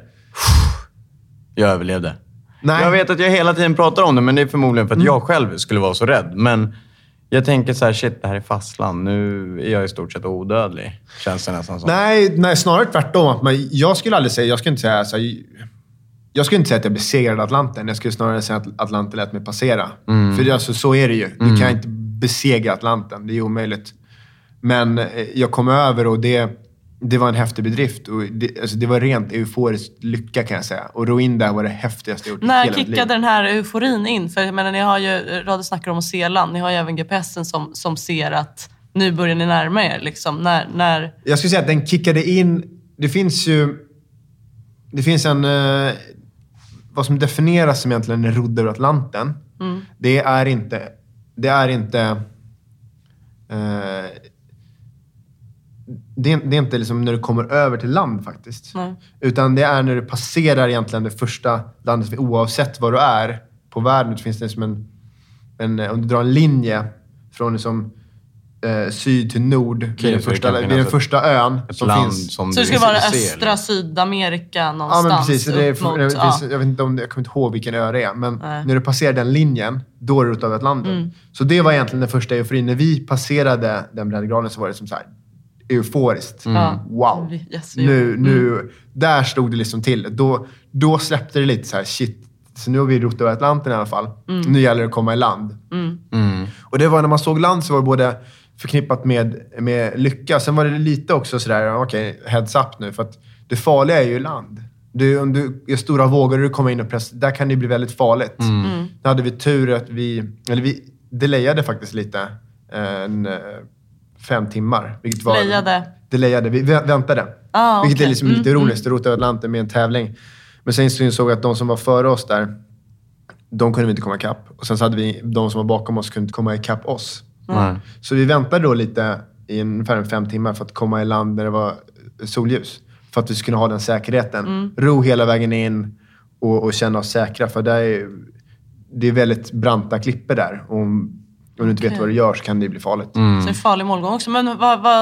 Jag överlevde. Nej. Jag vet att jag hela tiden pratar om det, men det är förmodligen för att jag själv skulle vara så rädd. Men jag tänker så här, shit, det här är fastland. Nu är jag i stort sett odödlig. Känns det nästan som. Nej, snarare tvärtom. Jag skulle inte säga att jag besegrade Atlanten. Jag skulle snarare säga att Atlanten lät mig passera. För alltså, så är det ju. Du kan inte besegra Atlanten. Det är omöjligt. Men jag kom över och det var en häftig bedrift. Och det var rent euforisk lycka, kan jag säga. Och ro in där var det häftigaste jag gjort i hela mitt liv. När kickade den här euforin in? För jag menar, ni har ju, Radio snackar om att se land. Ni har ju även GPSen som ser att nu börjar ni närma er. Liksom. När... Jag skulle säga att den kickade in... Det finns en... vad som definieras som egentligen en rodd över Atlanten. Det är inte... Det är inte liksom när du kommer över till land faktiskt. Nej. Utan det är när du passerar egentligen det första landet, oavsett var du är på världen. Det finns det som om du drar en linje från liksom, syd till nord. Okay, vid den första ön som finns. Så det ska vara östra Sydamerika någonstans. Ja, men precis. Jag vet inte jag kommer inte ihåg vilken ö det är. Men när du passerar den linjen, då är du ute över Atlanten. Så det var egentligen den första euforin. När vi passerade den breddgraden så var det som så här euforiskt. Wow. Yes, nu där stod det liksom till. Då släppte det lite så här, shit. Så nu har vi rott över Atlanten i alla fall. Nu gäller det att komma i land. Och det var när man såg land så var det både förknippat med lycka. Sen var det lite också sådär, okej, heads up nu. För att det farliga är ju land. Om du är stora vågor och du kommer in och pressar, där kan det bli väldigt farligt. Då hade vi tur att vi delayade faktiskt lite. 5 timmar. Vilket var... Delayade. Vi väntade. Vilket är liksom lite ironiskt. Rota över Atlanten med en tävling. Men sen insåg att de som var före oss där, de kunde vi inte komma ikapp. Och sen så hade vi de som var bakom oss kunde inte komma ikapp oss. Så vi väntade då lite i ungefär 5 timmar för att komma i land när det var solljus. För att vi skulle ha den säkerheten. Ro hela vägen in och känna oss säkra. För det är väldigt branta klipper där. Om du inte vet vad du gör så kan det bli farligt. Så det är farlig målgång också. Men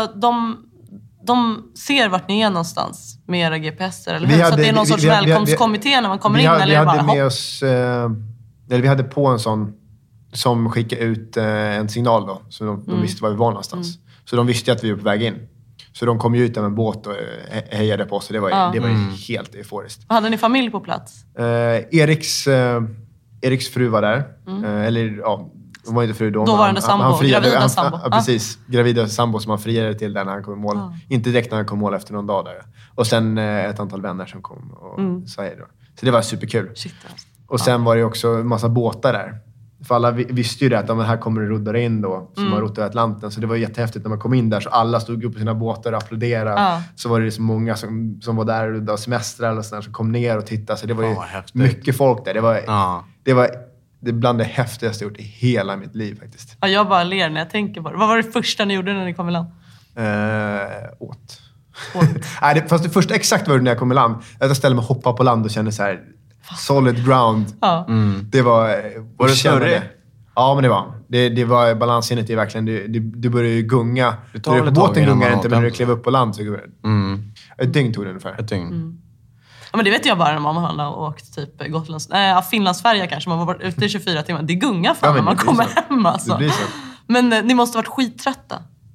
de ser vart ni är någonstans med era GPSer, eller hur? Så att det är någon sorts välkomstkommitté när man kommer in, eller vi hade bara med oss Eller vi hade på en sån som skickade ut en signal då. Så de visste var vi var någonstans. Så de visste att vi var på väg in. Så de kom ju ut av en båt och hejade på oss. Det var helt euforiskt. Hade ni familj på plats? Eriks fru var där. Eller ja, hon var inte fru då. Dåvarande sambo, gravida sambo. Ja, precis. Gravida sambo som han friade till där när han kom i mål. Inte direkt när han kom i mål efter någon dag där. Och sen ett antal vänner som kom och sa hej då. Så det var superkul. Shit, alltså. Och sen var det också en massa båtar där. För alla visste ju det att här kommer det roddare in då. Som har rott över Atlanten. Så det var jättehäftigt när man kom in där. Så alla stod upp på sina båtar och applåderade. Så var det så många som var där och roddade semestrar eller sådär, som kom ner och tittade. Så det var ju mycket folk där. Det var bland det häftigaste jag gjort i hela mitt liv faktiskt. Ja, jag bara ler när jag tänker på det. Vad var det första ni gjorde när ni kom i land? Åt. Nej, fast det första exakt var det när jag kom i land. Jag ställde mig och hoppade på land och kände så här solid ground. Det var det större? Ja, men det var. Det var balanssinnet i verkligen. Du börjar ju gunga. Båten gungar inte, men när du klev upp på land så gungar det. Ett dygn tog det ungefär. Ett dygn. Ja, men det vet jag bara när man har åkt typ Finlandsfärja kanske. Man var ute i 24 timmar. Det gungar fan när man kommer hem alltså. Det blir så. Men ni måste ha varit skittrötta.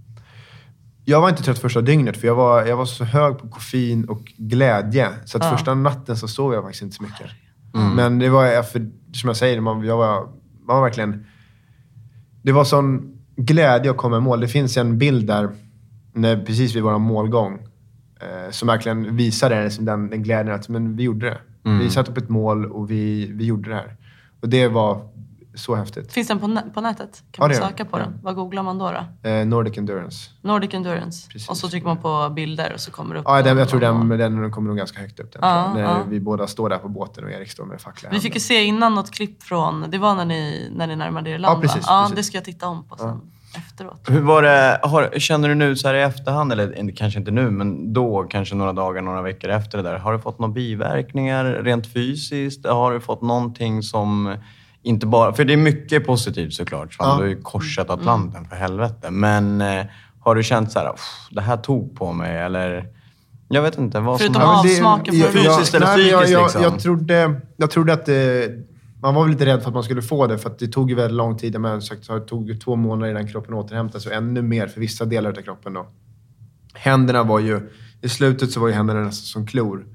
Jag var inte trött första dygnet för jag var så hög på koffein och glädje. Så att första natten så sov jag faktiskt inte så mycket. Men det var, som jag säger, man var verkligen... Det var sån glädje att komma i mål. Det finns en bild där precis vid vår målgång som verkligen visade den glädjen att men vi gjorde det. Vi satte upp ett mål och vi gjorde det här. Och det var så häftigt. Finns den på nätet? Kan man söka på den? Vad googlar man då? Nordic Endurance. Nordic Endurance. Precis. Och så trycker man på bilder och så kommer det upp. Ja, jag tror den kommer nog ganska högt upp. När vi båda står där på båten och Erik står med fackla. Vi fick ju se innan något klipp från... Det var när ni närmade er land. Ja, precis. Det ska jag titta om på sen. Efteråt. Hur var det, känner du nu så här i efterhand, eller kanske inte nu, men då kanske några dagar, några veckor efter det där, har du fått några biverkningar rent fysiskt? Har du fått någonting som inte bara, för det är mycket positivt såklart, för du har ju korsat Atlanten för helvete, men har du känt så här, det här tog på mig, eller jag vet inte vad som... Förutom avsmaken för fysiskt eller psykiskt liksom. Jag trodde att man var väl lite rädd för att man skulle få det, för att det tog ju väldigt lång tid. Men sagt, så det tog 2 månader innan kroppen återhämtade sig, ännu mer för vissa delar av kroppen då. Händerna var ju, i slutet så var ju händerna nästan som klor.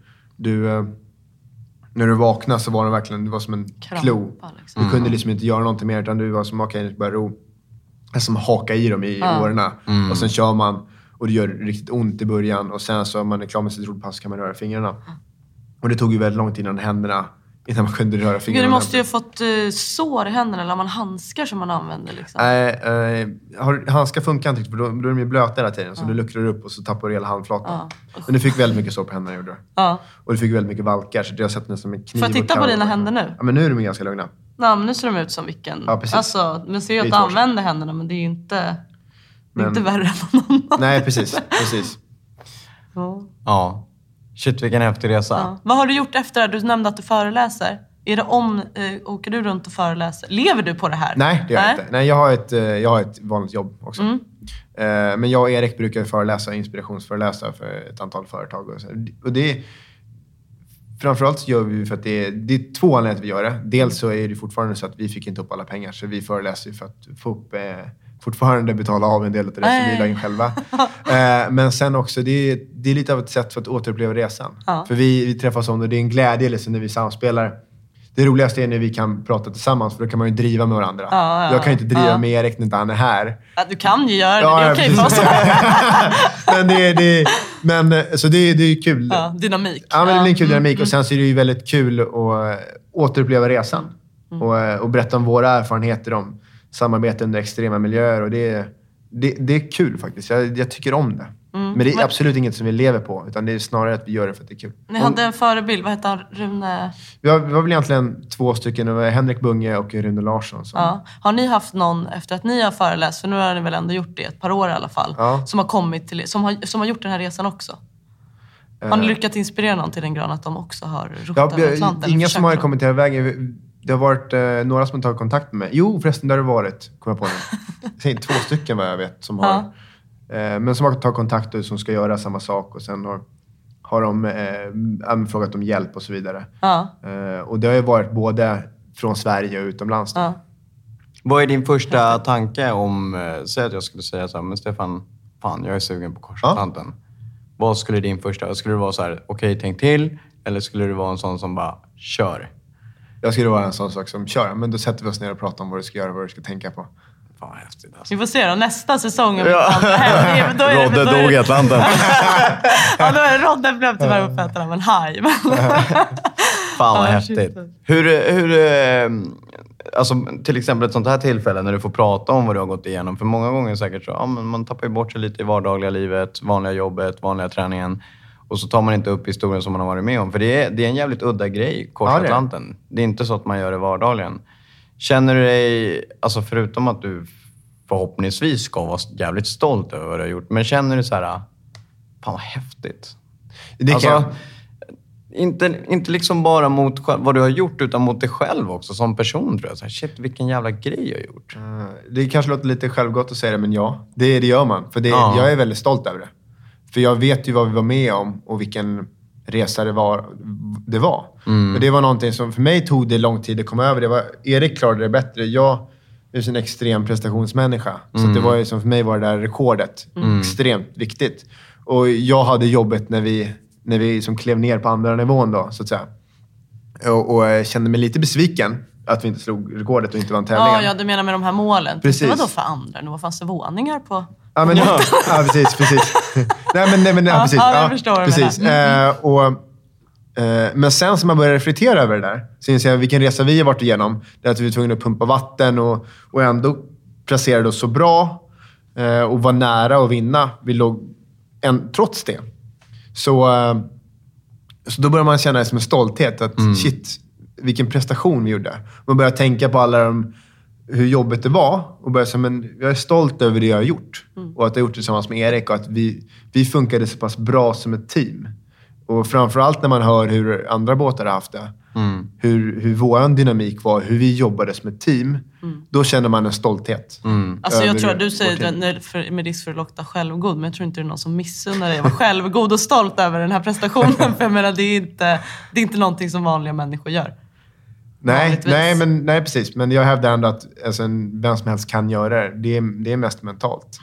När du vaknade så var det verkligen, det var som en klo. Liksom. Du kunde liksom inte göra någonting mer, utan du var som börja ro. Som haka i dem i årorna. Och sen kör man, och det gör riktigt ont i början. Och sen så, om man är klar med sitt rodpass, kan man röra fingrarna. Och det tog ju väldigt lång tid innan man kunde röra fingrarna. Du måste ju ha fått sår i händerna, eller har man handskar som man använder liksom? Handskar funkar inte, för då är de ju blöta hela tiden. Så du luckrar upp och så tappar du hela handflatan. Men du fick väldigt mycket sår på händerna, gjorde du. Och du fick väldigt mycket valkar, så jag har sett nästan med kniv. Får jag titta på dina händer nu? Ja, men nu är de ganska lugna. Ja, men nu ser de ut som vilken... Ja, precis. Alltså, men ser ju att du använder händerna, men det är ju inte... Det är inte värre än någon annan. Nej, precis. Ja. Shit, vilken häftig resa. Ja. Vad har du gjort efter det? Du nämnde att du föreläser. Åker du runt och föreläser? Lever du på det här? Nej, det gör jag inte. Nej, jag har ett vanligt jobb också. Men jag och Erik brukar föreläsa, inspirationsföreläsa för ett antal företag. Och det, framförallt så gör vi för att det är 2 anledningar att vi gör det. Dels så är det fortfarande så att vi fick inte upp alla pengar, så vi föreläser för att få upp... fortfarande betala av en del av det som vi la in själva. Men sen också, det är lite av ett sätt för att återuppleva resan. För vi träffas om det, det är en glädje liksom, när vi samspelar. Det roligaste är när vi kan prata tillsammans, för då kan man ju driva med varandra. Jag kan ju inte driva med Erik när inte han är här. Ja, du kan ju göra det, det är okej för oss. Så det är kul. Ja, dynamik. Ja, men det blir en kul dynamik. Och sen så är det ju väldigt kul att återuppleva resan. Och berätta om våra erfarenheter om samarbete under extrema miljöer, och det är kul faktiskt. Jag tycker om det. Men det är absolut inget som vi lever på, utan det är snarare att vi gör det för att det är kul. Ni hade en förebild, vad heter Rune? Vi var väl egentligen 2 stycken, det var Henrik Bunge och Rune Larsson. Har ni haft någon, efter att ni har föreläst, för nu har ni väl ändå gjort det ett par år i alla fall, som har kommit till, som har gjort den här resan också? Har ni lyckats inspirera någon till den grad att de också har rotat över Atlanten? Inga som har kommit hela vägen. Det har varit några som har tagit kontakt med mig. Jo, förresten, där har det varit. Kommer jag på nu. 2 stycken vad jag vet som har... Men som har tagit kontakt och som ska göra samma sak. Och sen har de frågat om hjälp och så vidare. Och det har ju varit både från Sverige och utomlands. Ja. Vad är din första tanke om... Säg att jag skulle säga så här, men Stefan, fan, jag är sugen på korsatlanten. Vad skulle din första... Skulle det vara så här, okej, tänk till? Eller skulle det vara en sån som bara, kör? Jag skulle vara en sån sak som kör. Men då sätter vi oss ner och pratar om vad du ska göra och vad du ska tänka på. Fan, häftigt alltså. Vi får se då, nästa säsong. Rodde dog i Atlanten. Ja, då är Rodde blev tyvärr uppäten av en haj. Fan vad häftigt. Alltså, till exempel ett sånt här tillfälle när du får prata om vad du har gått igenom. För många gånger säkert så, men man tappar ju bort sig lite i vardagliga livet, vanliga jobbet, vanliga träningen. Och så tar man inte upp historien som man har varit med om. För det är en jävligt udda grej, korsatlanten. Det är inte så att man gör det vardagligen. Känner du dig, alltså förutom att du förhoppningsvis ska vara jävligt stolt över vad du har gjort. Men känner du så här, fan vad häftigt. Det alltså, kan inte liksom bara mot vad du har gjort, utan mot dig själv också som person, tror jag. Så här, shit, vilken jävla grej jag har gjort. Det kanske låter lite självgott att säga det, men ja, det gör man. För jag är väldigt stolt över det. För jag vet ju vad vi var med om och vilken resa det var. Och det var någonting som för mig tog det lång tid att komma över. Erik klarade det bättre. Jag är en extrem prestationsmänniska. Så det var ju som för mig var det där rekordet extremt viktigt. Och jag hade jobbet när vi som klev ner på andra nivån då, så att säga. Och kände mig lite besviken att vi inte slog rekordet och inte vann tävlingen. Ja, du menar med de här målen. Precis. Det var då för andra. Det var fanns det våningar på... Ja, men, ja, precis. Nej, precis. Jag förstår precis. Men sen som man börjar reflektera över det där, så inser jag vilken resa vi har varit igenom. Det är att vi var tvungna att pumpa vatten och ändå placerade oss så bra och var nära att vinna. Vi låg trots det. Så då börjar man känna det som en stolthet. Att shit, vilken prestation vi gjorde. Man börjar tänka på alla hur jobbet det var. Och börjar säga, men jag är stolt över det jag har gjort. Och att jag har gjort det tillsammans med Erik. Och att vi funkade så pass bra som ett team. Och framförallt när man hör hur andra båtar har haft det. Hur vår dynamik var. Hur vi jobbade som ett team. Då känner man en stolthet. Alltså jag tror att du säger det med risk för att låta självgod. Men jag tror inte det är någon som missunnar dig att vara självgod och stolt över den här prestationen. För jag menar, det är inte någonting som vanliga människor gör. Nej, precis. Men jag hävdar ändå att alltså, vem som helst kan göra det. Det är mest mentalt.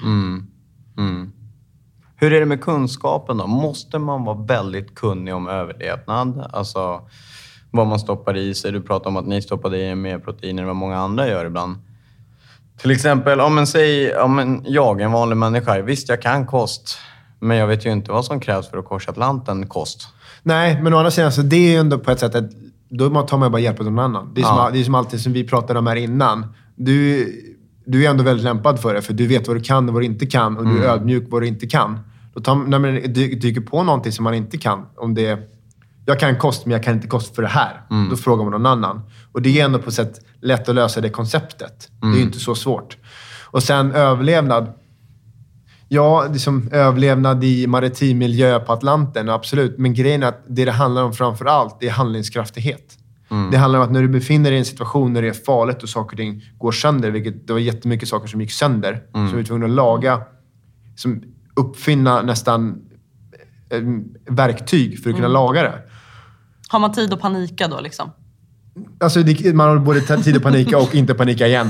Hur är det med kunskapen då? Måste man vara väldigt kunnig om överlevnad? Alltså vad man stoppar i sig. Du pratar om att ni stoppade i mer proteiner än vad många andra gör ibland. Till exempel, jag är en vanlig människa. Visst, jag kan kost. Men jag vet ju inte vad som krävs för att korsa Atlanten kost. Nej, men å andra sidan så det är ju ändå på ett sätt att då tar man bara hjälp av någon annan. Det är som alltid som vi pratade om här innan. Du är ändå väldigt lämpad för det. För du vet vad du kan och vad du inte kan. Och du är ödmjuk vad du inte kan. När man dyker på någonting som man inte kan. Om det jag kan kost, men jag kan inte kost för det här. Då frågar man någon annan. Och det är ändå på ett sätt lätt att lösa det konceptet. Det är ju inte så svårt. Och sen överlevnad. Ja, det är som överlevnad i maritim miljö på Atlanten, absolut. Men grejen är att det handlar om framför allt, det är handlingskraftighet. Det handlar om att när du befinner dig i en situation där det är farligt och saker och ting går sönder, vilket det var jättemycket saker som gick sönder, som vi var tvungna att laga, som uppfinna nästan verktyg för att kunna laga det. Har man tid att panika då liksom? Alltså man har både tid att panika och inte panika igen.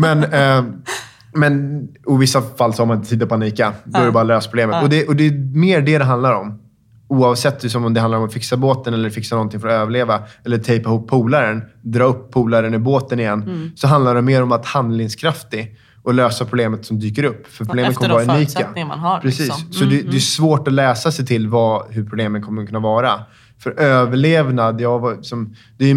Men i vissa fall så har man inte tid att panika. Då är det bara att lösa problemet. Och det är mer det handlar om. Oavsett om det handlar om att fixa båten eller fixa någonting för att överleva. Eller tejpa ihop polaren. Dra upp polaren i båten igen. Så handlar det mer om att handlingskraftig och lösa problemet som dyker upp. För problemen kommer vara unika. Man har, precis. Liksom. Så det är svårt att läsa sig till hur problemen kommer kunna vara. För överlevnad, det är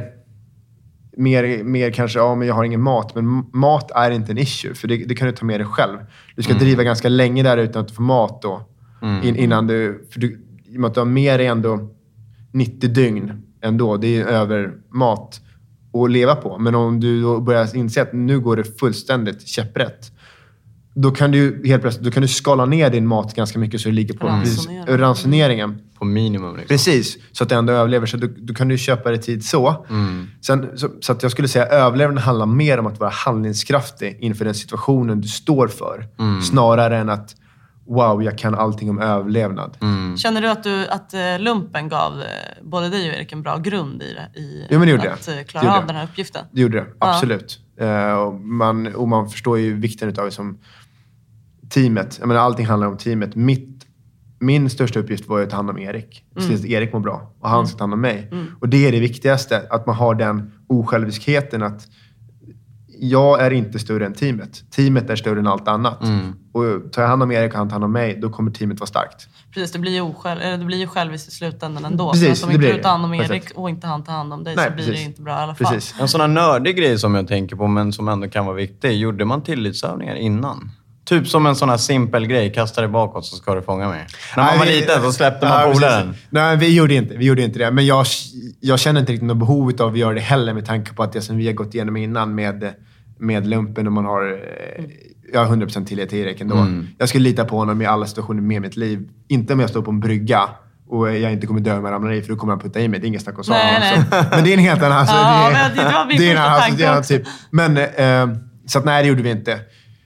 mer kanske, men jag har ingen mat. Men mat är inte en issue. För det kan du ta med dig själv. Du ska driva ganska länge där utan att få mat då. Innan du i och med att du har med dig ändå 90 dygn ändå. Det är över mat att leva på. Men om du då börjar inse att nu går det fullständigt käpprätt. Då kan du helt plötsligt skala ner din mat ganska mycket så det ligger på ransoneringen. På minimum. Liksom. Precis, så att det ändå överlever. Så då kan du köpa dig tid så. Sen, så att jag skulle säga att överlevnad handlar mer om att vara handlingskraftig inför den situationen du står för. Snarare än att wow, jag kan allting om överlevnad. Känner du att lumpen gav både dig och Erik en bra grund Jo, men det gjorde att klara av den här uppgiften? Det gjorde det, absolut. Och man förstår ju vikten utav det som teamet. Jag menar, allting handlar om teamet. Min största uppgift var ju att ta hand om Erik. Så att Erik mår bra. Och han ska ta hand om mig. Och det är det viktigaste. Att man har den osjälviskheten att jag är inte större än teamet. Teamet är större än allt annat. Och tar jag hand om Erik och han tar hand om mig, då kommer teamet vara starkt. Precis, det blir ju själviskt i slutändan ändå. Precis, så om inte du tar hand om Erik Perfekt. och inte han tar hand om dig, Nej, så blir det inte bra i alla fall. Precis. En sån här nördig grej som jag tänker på, men som ändå kan vara viktig. Gjorde man tillitsövningar innan? Typ som en sån här simpel grej. Kasta dig bakåt så ska du fånga mig. När man var liten så släppte man polaren. Nej, vi gjorde inte det. Men jag känner inte riktigt något behov av att göra det heller med tanke på att det som vi har gått igenom innan med lumpen och man har... Jag har 100% tillit till Erik ändå. Jag skulle lita på honom i alla situationer med mitt liv. Inte om jag står på en brygga och jag inte kommer dö om jag ramlar i, för då kommer han putta i mig. Det är inget snack om Nej. Men det är en helt annan... Alltså, det var min första tanke också. Typ. Men, så att nej, det gjorde vi inte.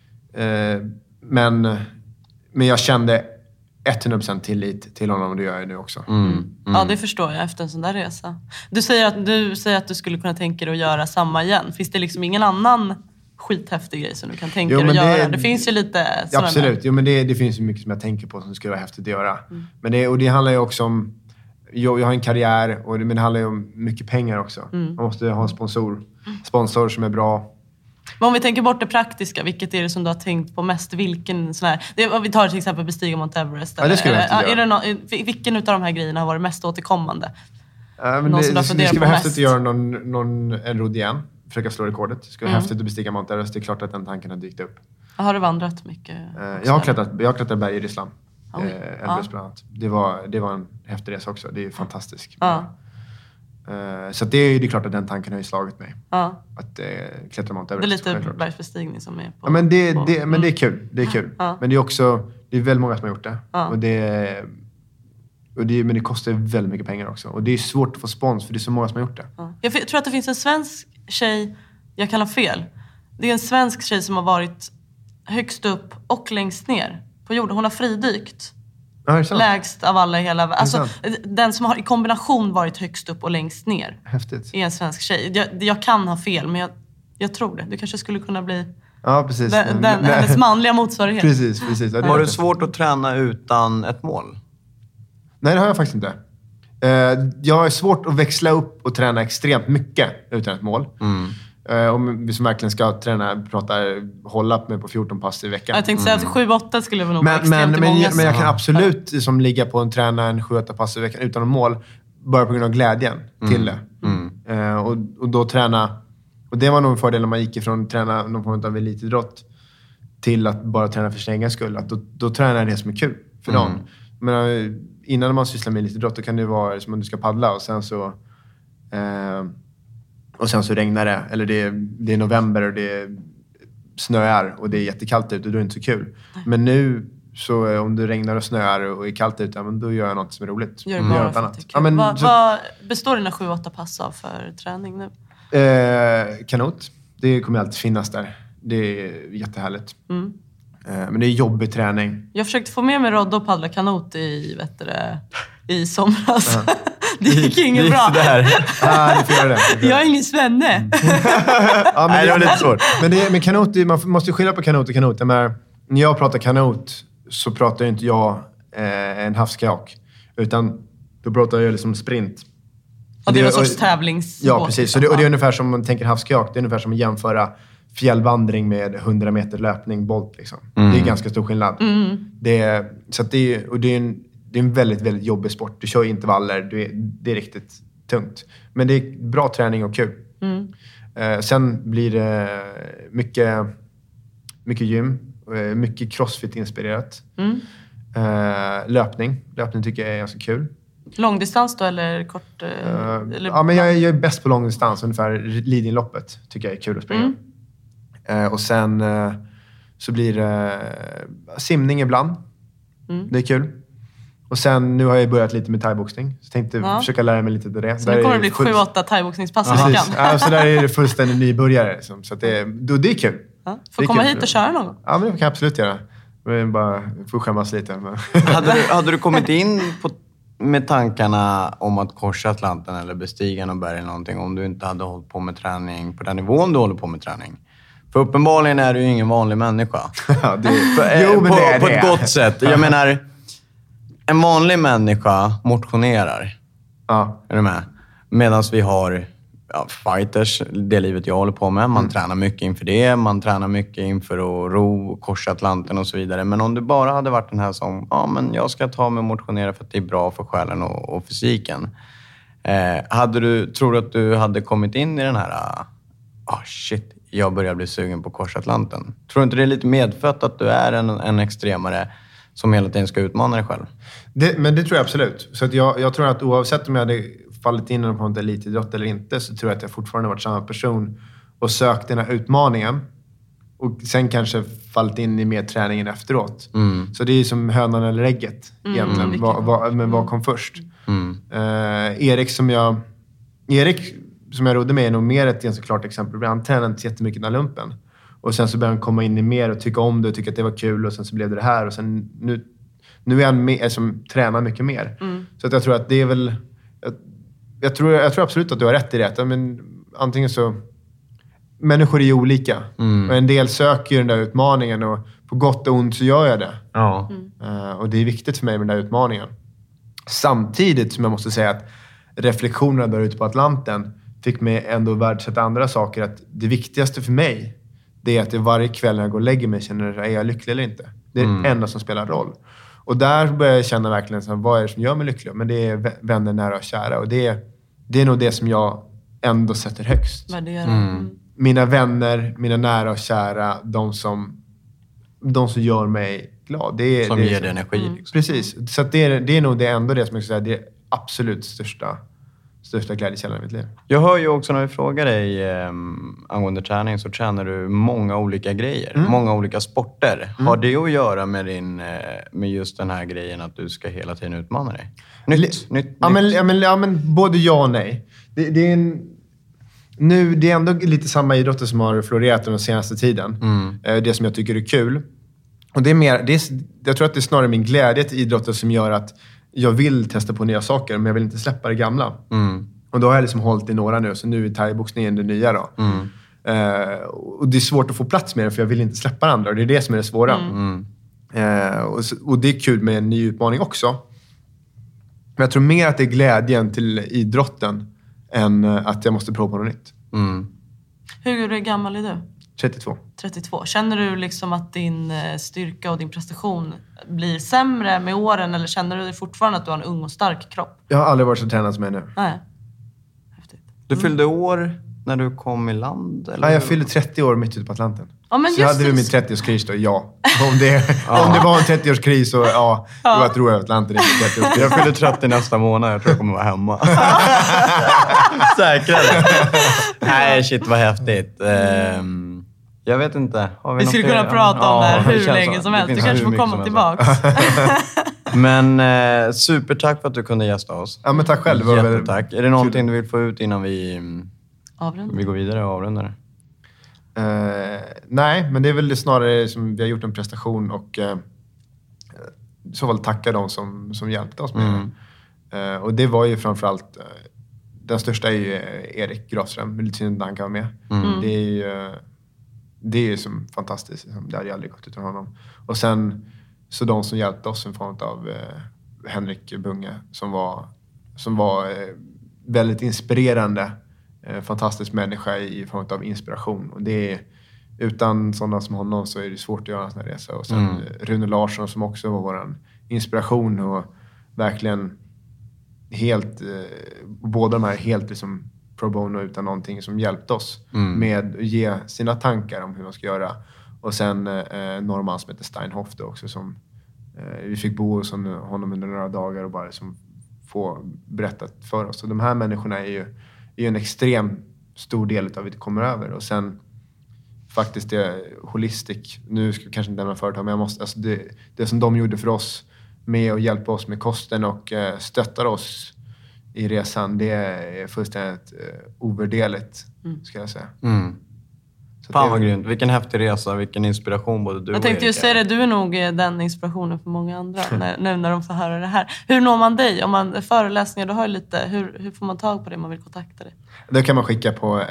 Men jag kände 100% tillit till honom och det gör jag nu också. Ja, det förstår jag efter en sån där resa. Du säger att du skulle kunna tänka dig att göra samma igen. Finns det liksom ingen annan skithäftig grej som du kan tänka dig att göra? Det finns ju lite... Absolut. Jo, men det finns ju mycket som jag tänker på som skulle vara häftigt att göra. Men det handlar ju också om... Jag har en karriär, men det handlar ju om mycket pengar också. Man måste ha en sponsor som är bra. Men om vi tänker bort det praktiska, vilket är det som du har tänkt på mest? Vilken sån här... Vi tar till exempel bestiga Mount Everest. Ja, det skulle jag göra. Vilken av de här grejerna har varit mest återkommande? Men det skulle vara häftigt att göra en rodd igen. Försöka slå rekordet. Det skulle vara häftigt att bestiga Mount Everest. Det är klart att den tanken har dykt upp. Har du vandrat mycket? Jag har klättrat berg i Ryssland. Elbrus bland annat. Det var en häftig resa också. Det är fantastiskt. Så det är klart att den tanken har ju slagit mig. Att klättra Mount Everest. Det är lite bergsbestigning som är på... Ja, men det är kul. Det är kul. Men det är också... Det är väldigt många som har gjort det. Men det kostar väldigt mycket pengar också. Och det är svårt att få spons för det är så många som har gjort det. Jag tror att det finns en svensk tjej... Jag kan ha fel. Det är en svensk tjej som har varit högst upp och längst ner på jorden. Hon har fridykt. Lägst av alla i hela världen. Alltså, den som har i kombination varit högst upp och längst ner. Häftigt. Är en svensk tjej. Jag kan ha fel, men jag tror det. Du kanske skulle kunna bli precis. hennes manliga motsvarighet. Precis. Har du svårt att träna utan ett mål? Nej, det har jag faktiskt inte. Jag har svårt att växla upp och träna extremt mycket utan ett mål. Om vi som verkligen ska hålla mig på 14 pass i veckan. Jag tänkte säga att 7-8 skulle väl nog vara extremt många. Men jag kan absolut ligga på en träna en 7-8 pass i veckan utan mål. Bara på grund av glädjen till det. Och då träna. Och det var nog en fördel när man gick ifrån att träna någon form av elitidrott till att bara träna för sin egen skull. Att då tränar jag det som är kul för dem. Men innan man sysslar med elitidrott då kan det vara som om du ska paddla och sen så regnar det. Eller det är november och det snöar och det är jättekallt ute och då är det inte så kul. Men nu så om det regnar och snöar och är kallt ute, då gör jag något som är roligt. Gör det bara för att det är kul. Vad består dina 7-8 pass av för träning nu? Kanot. Det kommer alltid finnas där. Det är jättehärligt. Men det är jobbig träning. Jag försökte få med mig Rodde och paddla kanot i somras. Det gick inget bra. Det får göra det. Jag är ingen svenne. Nej, det var lite svårt. Men kanot, man måste skilja på kanot och kanot. När jag pratar kanot så pratar inte jag en havskajak. Utan då pratar jag liksom sprint. Och det är någon sorts tävlingsbåt. Ja, precis. Och det är ungefär som man tänker havskajak. Det är ungefär som att jämföra fjällvandring med 100 meter löpning, bolt liksom. Det är ganska stor skillnad. Det är en väldigt, väldigt jobbig sport. Du kör intervaller, det är riktigt tungt. Men det är bra träning och kul. Sen blir det mycket gym, mycket crossfit-inspirerat. Löpning tycker jag är ganska kul. Långdistans då eller kort? Ja, men jag är bäst på långdistans. Ungefär Lidingöloppet tycker jag är kul att springa. Och sen så blir det simning ibland. Det är kul. Och sen, nu har jag börjat lite med thaiboxning. Så tänkte försöka lära mig lite av det. Så nu kommer det bli 7-8 thaiboxningspass i veckan. Ja, så där är det fullständig nybörjare. Liksom. Så att det är kul. Får komma hit och köra någon gång. Ja, men det kan jag absolut göra. Men bara får skämmas lite. Men. Hade du kommit in med tankarna om att korsa Atlanten eller bestiga någon berg eller någonting om du inte hade hållit på med träning på den nivån du håller på med träning? För uppenbarligen är du ju ingen vanlig människa. Ja, på ett gott sätt. Jag menar, en vanlig människa motionerar. Ja. Är du med? Medan vi har fighters, det livet jag håller på med. Man tränar mycket inför det. Man tränar mycket inför att ro, korsa Atlanten och så vidare. Men om du bara hade varit den här som, men jag ska ta mig och motionera för att det är bra för själen och fysiken. Tror du att du hade kommit in i den här, shit, jag börjar bli sugen på att korsa Atlanten? Tror du inte det är lite medfött att du är en extremare som hela tiden ska utmana dig själv? Men det tror jag absolut. Så att jag tror att oavsett om jag hade fallit in på en elitidrott eller inte, så tror jag att jag fortfarande varit samma person och sökt den här utmaningen. Och sen kanske fallit in i mer träningen efteråt. Så det är som hönan eller ägget egentligen. Men vad kom först? Erik som jag rodde med är nog mer ett ganska klart exempel. Han tränade inte jättemycket den här lumpen. Och sen så började han komma in i mer och tycka om det och tycka att det var kul. Och sen så blev det här. Och sen nu är han med, som tränar mycket mer. Så att jag tror att det är väl... Jag tror absolut att du har rätt i det. Men antingen så... Människor är ju olika. Och en del söker ju den där utmaningen. Och på gott och ont så gör jag det. Ja. Och det är viktigt för mig med den där utmaningen. Samtidigt som jag måste säga att reflektionerna där ute på Atlanten fick mig ändå värdesätta andra saker. Att det viktigaste för mig, det är att jag varje kväll när jag går och lägger mig känner, är jag lycklig eller inte? Det är det enda som spelar roll. Och där börjar jag känna verkligen så här, vad är det som gör mig lycklig? Men det är vänner, nära och kära. Och det är nog det som jag ändå sätter högst. Mina vänner, mina nära och kära, de som gör mig glad. Det ger dig energi. Liksom. Precis. Så att det är nog ändå det som jag ska säga, det är absolut största glädjekällan i mitt liv. Jag hör ju också när vi frågar dig angående träning, så tränar du många olika grejer. Många olika sporter. Har det att göra med just den här grejen att du ska hela tiden utmana dig? Nytt. Men både ja och nej. Det är ändå lite samma idrotter som har florerat den senaste tiden. Det som jag tycker är kul. Och det är mer, jag tror att det är snarare min glädje till idrotter som gör att jag vill testa på nya saker, men jag vill inte släppa det gamla. Och då har jag liksom hållit i några nu, så nu är thaiboxningen det nya då. Och det är svårt att få plats med det, för jag vill inte släppa det andra. Och det är det som är det svåra. Och det är kul med en ny utmaning också. Men jag tror mer att det är glädjen till idrotten än att jag måste prova på något nytt. Hur gammal är du? 32. Känner du liksom att din styrka och din prestation blir sämre med åren, eller känner du fortfarande att du har en ung och stark kropp? Jag har aldrig varit så tränad som jag är nu. Nej. Häftigt. Du fyllde år när du kom i land? Eller? Ja, jag fyllde 30 år mitt ute på Atlanten. Ja, men så jag hade min 30-årskris då, ja. Om det var en 30-årskris så jag tror jag Atlanten är 30-årskris. Jag fyller 30 nästa månad, jag tror jag kommer vara hemma. Säkrare. Nej, shit vad häftigt. Jag vet inte. Vi skulle kunna prata om det här hur länge som helst. Du kanske får komma tillbaka. Men supertack för att du kunde gästa oss. Ja, men tack själv. Jättetack. Är det någonting du vill få ut innan vi går vidare och avrundar? Nej, men det är väl snarare som vi har gjort en prestation och i så fall tacka de som hjälpte oss med det. Och det var ju framförallt den största är ju Erik Grafström. Lite synd att han kan vara med. Det är ju som fantastiskt. Det hade jag aldrig gått utan honom. Och sen så de som hjälpte oss i form av Henrik Bunge som var väldigt inspirerande. Fantastisk människa i form av inspiration. Och det är, utan sådana som honom så är det svårt att göra en sån här resa. Och sen Rune Larsson som också var vår inspiration och verkligen helt, båda de här helt liksom pro bono utan någonting som hjälpte oss med att ge sina tankar om hur man ska göra. Och sen norrman som heter Steinhoff då också som vi fick bo hos honom under några dagar och bara liksom få berättat för oss. Och de här människorna är ju en extrem stor del av det vi kommer över. Och sen faktiskt det holistic, nu ska jag kanske inte nämna företag, men jag måste, alltså det som de gjorde för oss med att hjälpa oss med kosten och stöttar oss i resan, det är fullständigt ovärderligt, ska jag säga. Så Fan vad grymt. Vilken häftig resa, vilken inspiration både du och Jag tänkte just säga det, du är nog den inspirationen för många andra nu när de får höra det här. Hur når man dig? Om man föreläsningar, du har ju lite, hur får man tag på det om man vill kontakta dig? Det kan man skicka på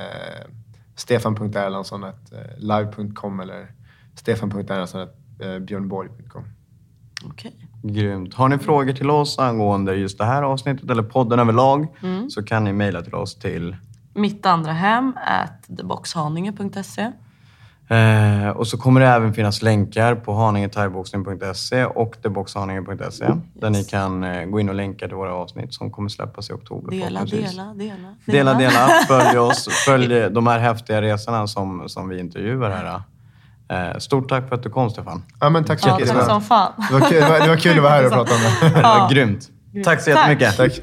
stefan.erlandsson@live.com eller stefan.erlandsson@björnborg.com. Okej. Grymt. Har ni frågor till oss angående just det här avsnittet eller podden överlag så kan ni mejla till oss till Mitt andra hem @theboxhaninge.se. Och så kommer det även finnas länkar på haningetaiboxning.se och theboxhaninge.se där ni kan gå in och länka till våra avsnitt som kommer släppas i oktober. Dela. Följ oss. Följ de här häftiga resorna som vi intervjuar här. Stort tack för att du kom, Stefan. Ja, men tack så mycket. Tack som fan. Det var kul att vara här och prata om det. Det var grymt. Tack så jättemycket. Tack.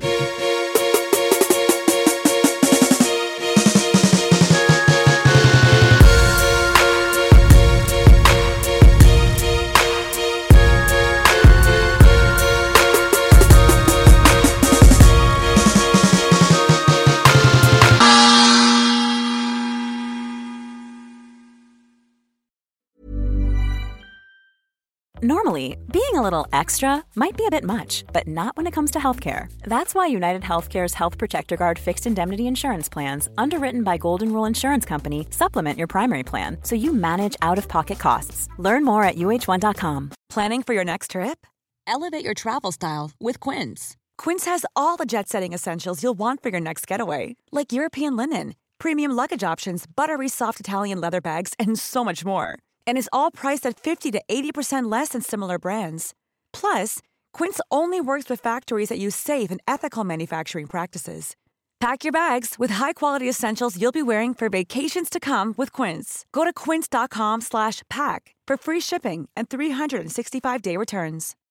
Normally, being a little extra might be a bit much, but not when it comes to healthcare. That's why United Healthcare's Health Protector Guard fixed indemnity insurance plans, underwritten by Golden Rule Insurance Company, supplement your primary plan so you manage out-of-pocket costs. Learn more at uh1.com. Planning for your next trip? Elevate your travel style with Quince. Quince has all the jet-setting essentials you'll want for your next getaway, like European linen, premium luggage options, buttery soft Italian leather bags, and so much more. And is all priced at 50 to 80% less than similar brands. Plus, Quince only works with factories that use safe and ethical manufacturing practices. Pack your bags with high-quality essentials you'll be wearing for vacations to come with Quince. Go to quince.com/pack for free shipping and 365-day returns.